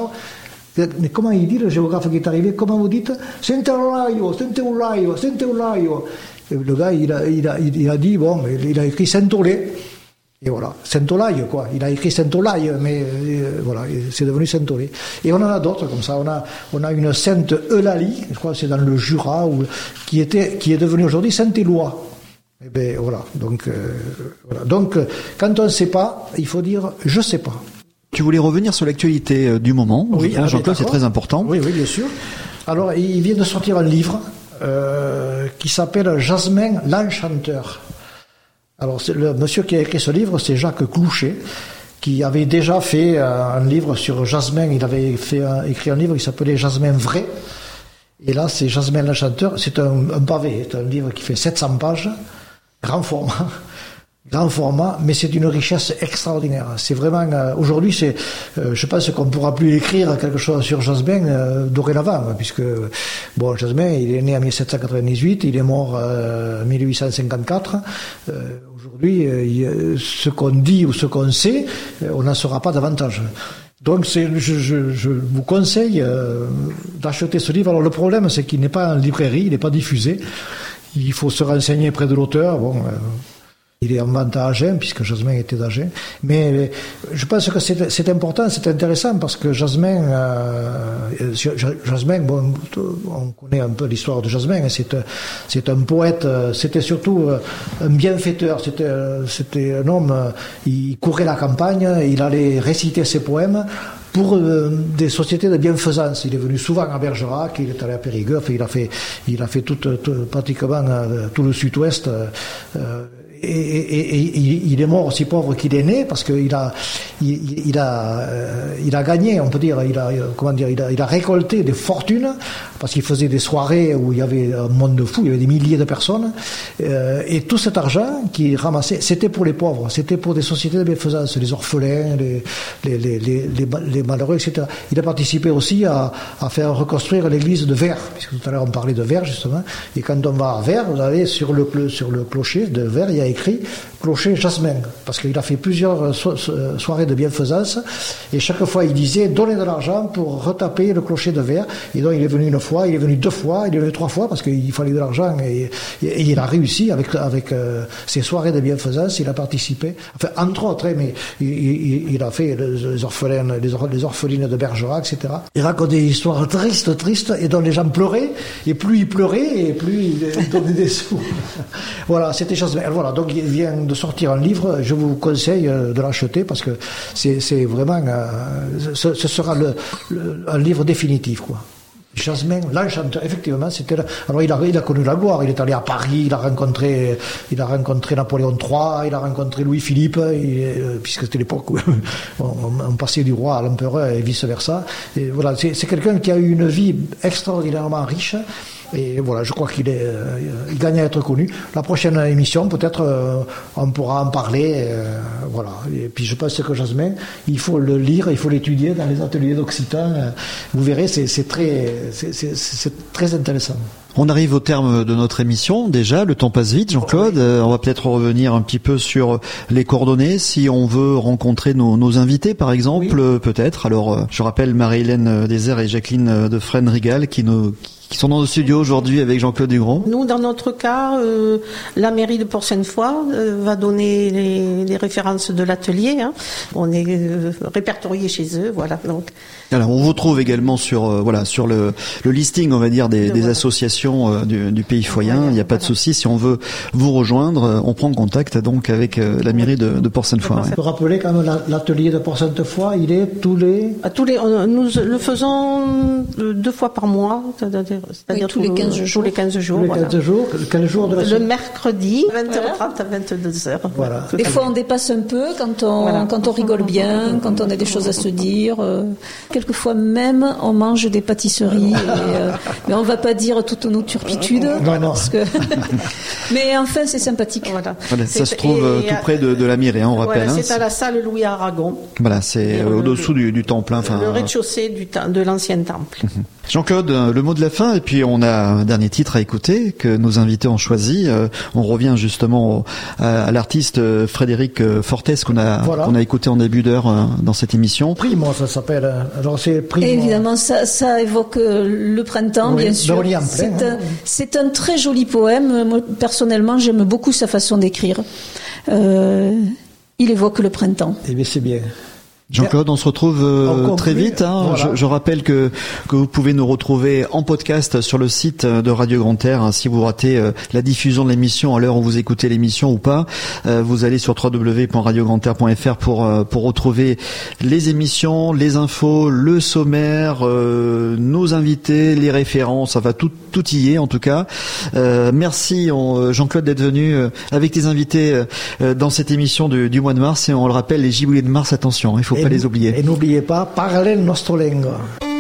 Mais comment il dit, le géographe qui est arrivé, comment vous dites Sainte Eulaio, Sainte Eulaio, Sainte Eulaio. Et le gars, il a, il a, il a dit, bon, il a écrit Sainte Olée. Et voilà, Sainte Olaille, quoi. Il a écrit Sainte Olaille, mais euh, voilà, c'est devenu Sainte Olée. Et on en a d'autres comme ça. On a, on a une Sainte Eulalie, je crois que c'est dans le Jura, où, qui, était, qui est devenue aujourd'hui Sainte Éloi. Eh bien, voilà. Donc, euh, voilà. Donc, quand on ne sait pas, il faut dire « je ne sais pas ».
Tu voulais revenir sur l'actualité euh, du moment.
Oui,
hein, Jean-Claude, c'est très important.
Oui, oui, bien sûr. Alors, il vient de sortir un livre euh, qui s'appelle « Jasmin l'Enchanteur ». Alors, c'est le monsieur qui a écrit ce livre, c'est Jacques Clouchet, qui avait déjà fait un livre sur Jasmin. Il avait fait un, écrit un livre qui s'appelait « Jasmin vrai ». Et là, c'est Jasmin l'Enchanteur. C'est un, un pavé, c'est un livre qui fait sept cents pages. Grand format, grand format, mais c'est une richesse extraordinaire. C'est vraiment, euh, aujourd'hui, c'est, euh, je pense qu'on ne pourra plus écrire quelque chose sur Jasmin euh, dorénavant, puisque, bon, Jasmin, il est né en mille sept cent quatre-vingt-dix-huit, il est mort en euh, mille huit cent cinquante-quatre. Euh, aujourd'hui, euh, ce qu'on dit ou ce qu'on sait, euh, on n'en saura pas davantage. Donc, c'est, je, je, je vous conseille euh, d'acheter ce livre. Alors, le problème, c'est qu'il n'est pas en librairie, il n'est pas diffusé. Il faut se renseigner près de l'auteur. Bon, euh, il est en vente à Agen, puisque Jasmin était d'Agen. Mais je pense que c'est, c'est important, c'est intéressant, parce que Jasmin, euh, Jasmin, bon, on connaît un peu l'histoire de Jasmin. C'est, c'est un poète. C'était surtout un bienfaiteur. C'était, c'était un homme. Il courait la campagne. Il allait réciter ses poèmes pour euh, des sociétés de bienfaisance. Il est venu souvent à Bergerac, il est allé à Périgueux, il a fait, il a fait tout, tout, pratiquement euh, tout le sud-ouest. Euh, et, et, et, et il est mort aussi pauvre qu'il est né, parce qu'il a, il, il a, euh, il a gagné, on peut dire, il a, comment dire, il a, il a récolté des fortunes, parce qu'il faisait des soirées où il y avait un monde de fous, il y avait des milliers de personnes, euh, et tout cet argent qu'il ramassait, c'était pour les pauvres, c'était pour des sociétés de bienfaisance, les orphelins, les, les, les, les, les, les malheureux, et cetera. Il a participé aussi à, à faire reconstruire l'église de Vers, puisque tout à l'heure on parlait de Vers, justement, et quand on va à Vers, vous allez sur le, sur le clocher de Vers, il y a écrit clocher Jasmin, parce qu'il a fait plusieurs so- so- soirées de bienfaisance, et chaque fois il disait donnez de l'argent pour retaper le clocher de Vers. Et donc il est venu une fois, il est venu deux fois, il est venu trois fois, parce qu'il fallait de l'argent, et, et, et il a réussi avec, avec euh, ses soirées de bienfaisance. Il a participé, enfin entre autres, hein, mais il, il, il a fait les orphelins, les, or, les orphelines de Bergerac, et cetera. Il racontait des histoires tristes, tristes, et dont les gens pleuraient, et plus ils pleuraient, et plus ils donnaient des sous. Voilà, c'était Jasmin. Voilà, donc il vient de sortir un livre, je vous conseille de l'acheter, parce que c'est, c'est vraiment, euh, ce, ce sera le, le, un livre définitif, quoi. Jasmin l'Enchanteur, effectivement, c'était là. Alors il a, il a connu la gloire, il est allé à Paris, il a rencontré, il a rencontré Napoléon trois, il a rencontré Louis-Philippe, il, puisque c'était l'époque où on, on passait du roi à l'empereur et vice versa. Et voilà, c'est, c'est quelqu'un qui a eu une vie extraordinairement riche. Et voilà, je crois qu'il est, euh, il gagne à être connu. La prochaine émission, peut-être, euh, on pourra en parler. Euh, voilà. Et puis je pense que Jasmin, il faut le lire, il faut l'étudier dans les ateliers d'Occitan. Vous verrez, c'est, c'est très, c'est, c'est, c'est très intéressant.
On arrive au terme de notre émission déjà, le temps passe vite, Jean-Claude. Euh, on va peut-être revenir un petit peu sur les coordonnées si on veut rencontrer nos, nos invités par exemple, oui. euh, peut-être. Alors euh, je rappelle Marie-Hélène Désert et Jacqueline de Fresne-Rigal qui nous qui sont dans le studio aujourd'hui avec Jean-Claude Dugron.
Nous, dans notre cas, euh, la mairie de Port-Sainte-Foy euh, va donner les, les références de l'atelier. Hein. On est euh, répertorié chez eux, voilà. Donc.
Alors, on vous trouve également sur euh, voilà sur le, le listing, on va dire, des, des
voilà.
associations euh, du, du pays foyen.
Voilà,
Il n'y a pas
voilà.
de souci. Si on veut vous rejoindre, euh, on prend contact donc avec euh, la mairie de, de Port-Sainte-Foy.
Je peux rappeler quand même l'atelier de Port-Sainte-Foy, il est tous les...
À tous les, on- nous le faisons deux fois par mois, c'est-à-dire, c'est-à-dire
Oui, tous les quinze
tous
jours.
les quinze jours.
Tous les
voilà.
quinze jours. Quel jour de la
Le
semaine?
mercredi, vingt heures trente à vingt-deux heures.
Voilà.
Des fois, on dépasse un peu quand on,
Voilà.
quand on rigole bien, quand on a des choses à se dire. euh, quelquefois même, on mange des pâtisseries. Et, euh, mais on va pas dire toutes nos turpitudes.
Non, non.
Parce que... mais enfin, c'est sympathique.
Voilà.
Voilà, ça
C'est-
se trouve
et-
euh,
et
tout
à-
près de, de la mairie, hein, on rappelle.
Voilà,
hein,
c'est à la salle Louis Aragon,
Voilà, c'est euh,
le-
au-dessous du, du temple. Hein, enfin,
le rez-de-chaussée du ta- de l'ancien temple.
Jean-Claude, euh, le mot de la fin, et puis on a un dernier titre à écouter que nos invités ont choisi. Euh, on revient justement au- à, à l'artiste euh, Frédéric euh, Fortes qu'on a
Voilà.
qu'on a écouté en début d'heure euh, dans cette émission.
Primo, ça s'appelle. Alors c'est Primo.
Et évidemment, ça, ça évoque euh, le printemps,
Oui,
bien sûr.
Dorolian,
C'est
plein,
un,
hein.
c'est un très joli poème. Moi, personnellement, j'aime beaucoup sa façon d'écrire. Euh, il évoque le printemps.
Eh bien, c'est bien.
Jean-Claude, on se retrouve euh,
On conclut.
très vite. Hein.
Voilà.
Je, je rappelle que, que vous pouvez nous retrouver en podcast sur le site de Radio Grand Air. Hein. Si vous ratez euh, la diffusion de l'émission à l'heure où vous écoutez l'émission ou pas, euh, vous allez sur w w w point radio grand air point f r pour euh, pour retrouver les émissions, les infos, le sommaire, euh, nos invités, les références. Ça va tout tout y est en tout cas. Euh, merci on, Jean-Claude d'être venu euh, avec tes invités euh, dans cette émission du, du mois de mars. Et on le rappelle, les giboulées de mars, attention, il faut
Et
pas
n-
les oublier.
Et n'oubliez pas, parlez le nostro lingua.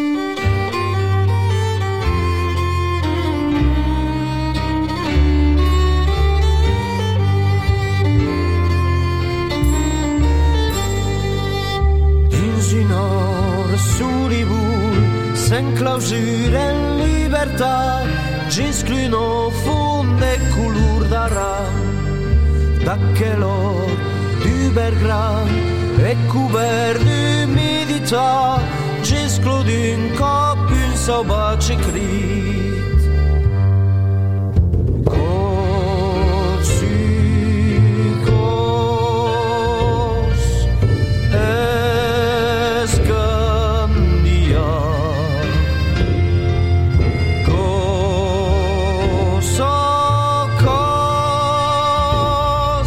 Dins una hora solibul, s'enclausura en libertat, giscluno fonde color d'aran, d'aquell'or d'Ubergran, e cobert d'humidità, gisclo d'un cop un salvatge crit. Col sucos es candiat, cosa cos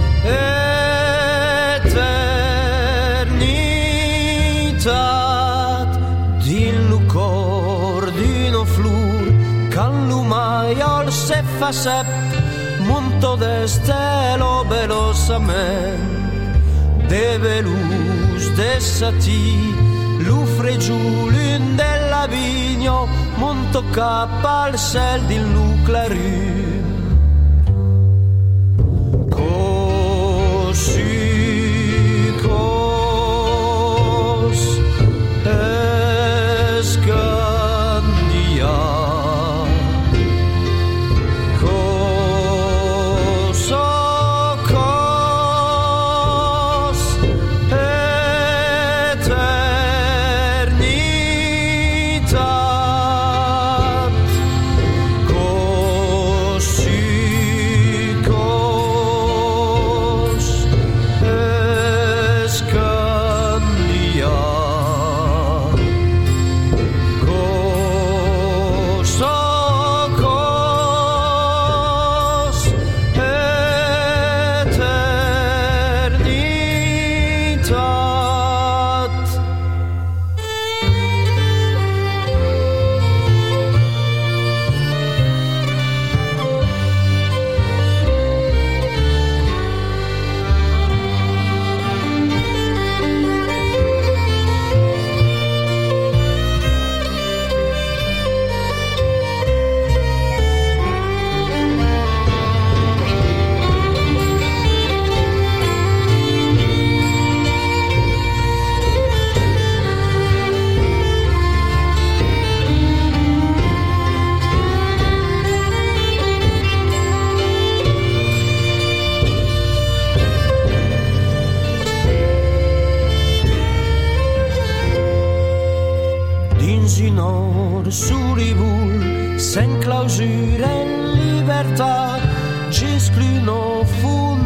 eternitat, din lo cor d'una flor, can l'umaiol se fa sep, monto d'estelo velosament, de velus de satì, lo fregiul un della vigno, monto cap al cel din lo clarum. Cosicos es candiat, cosa cos eternitat, cos exclu no fum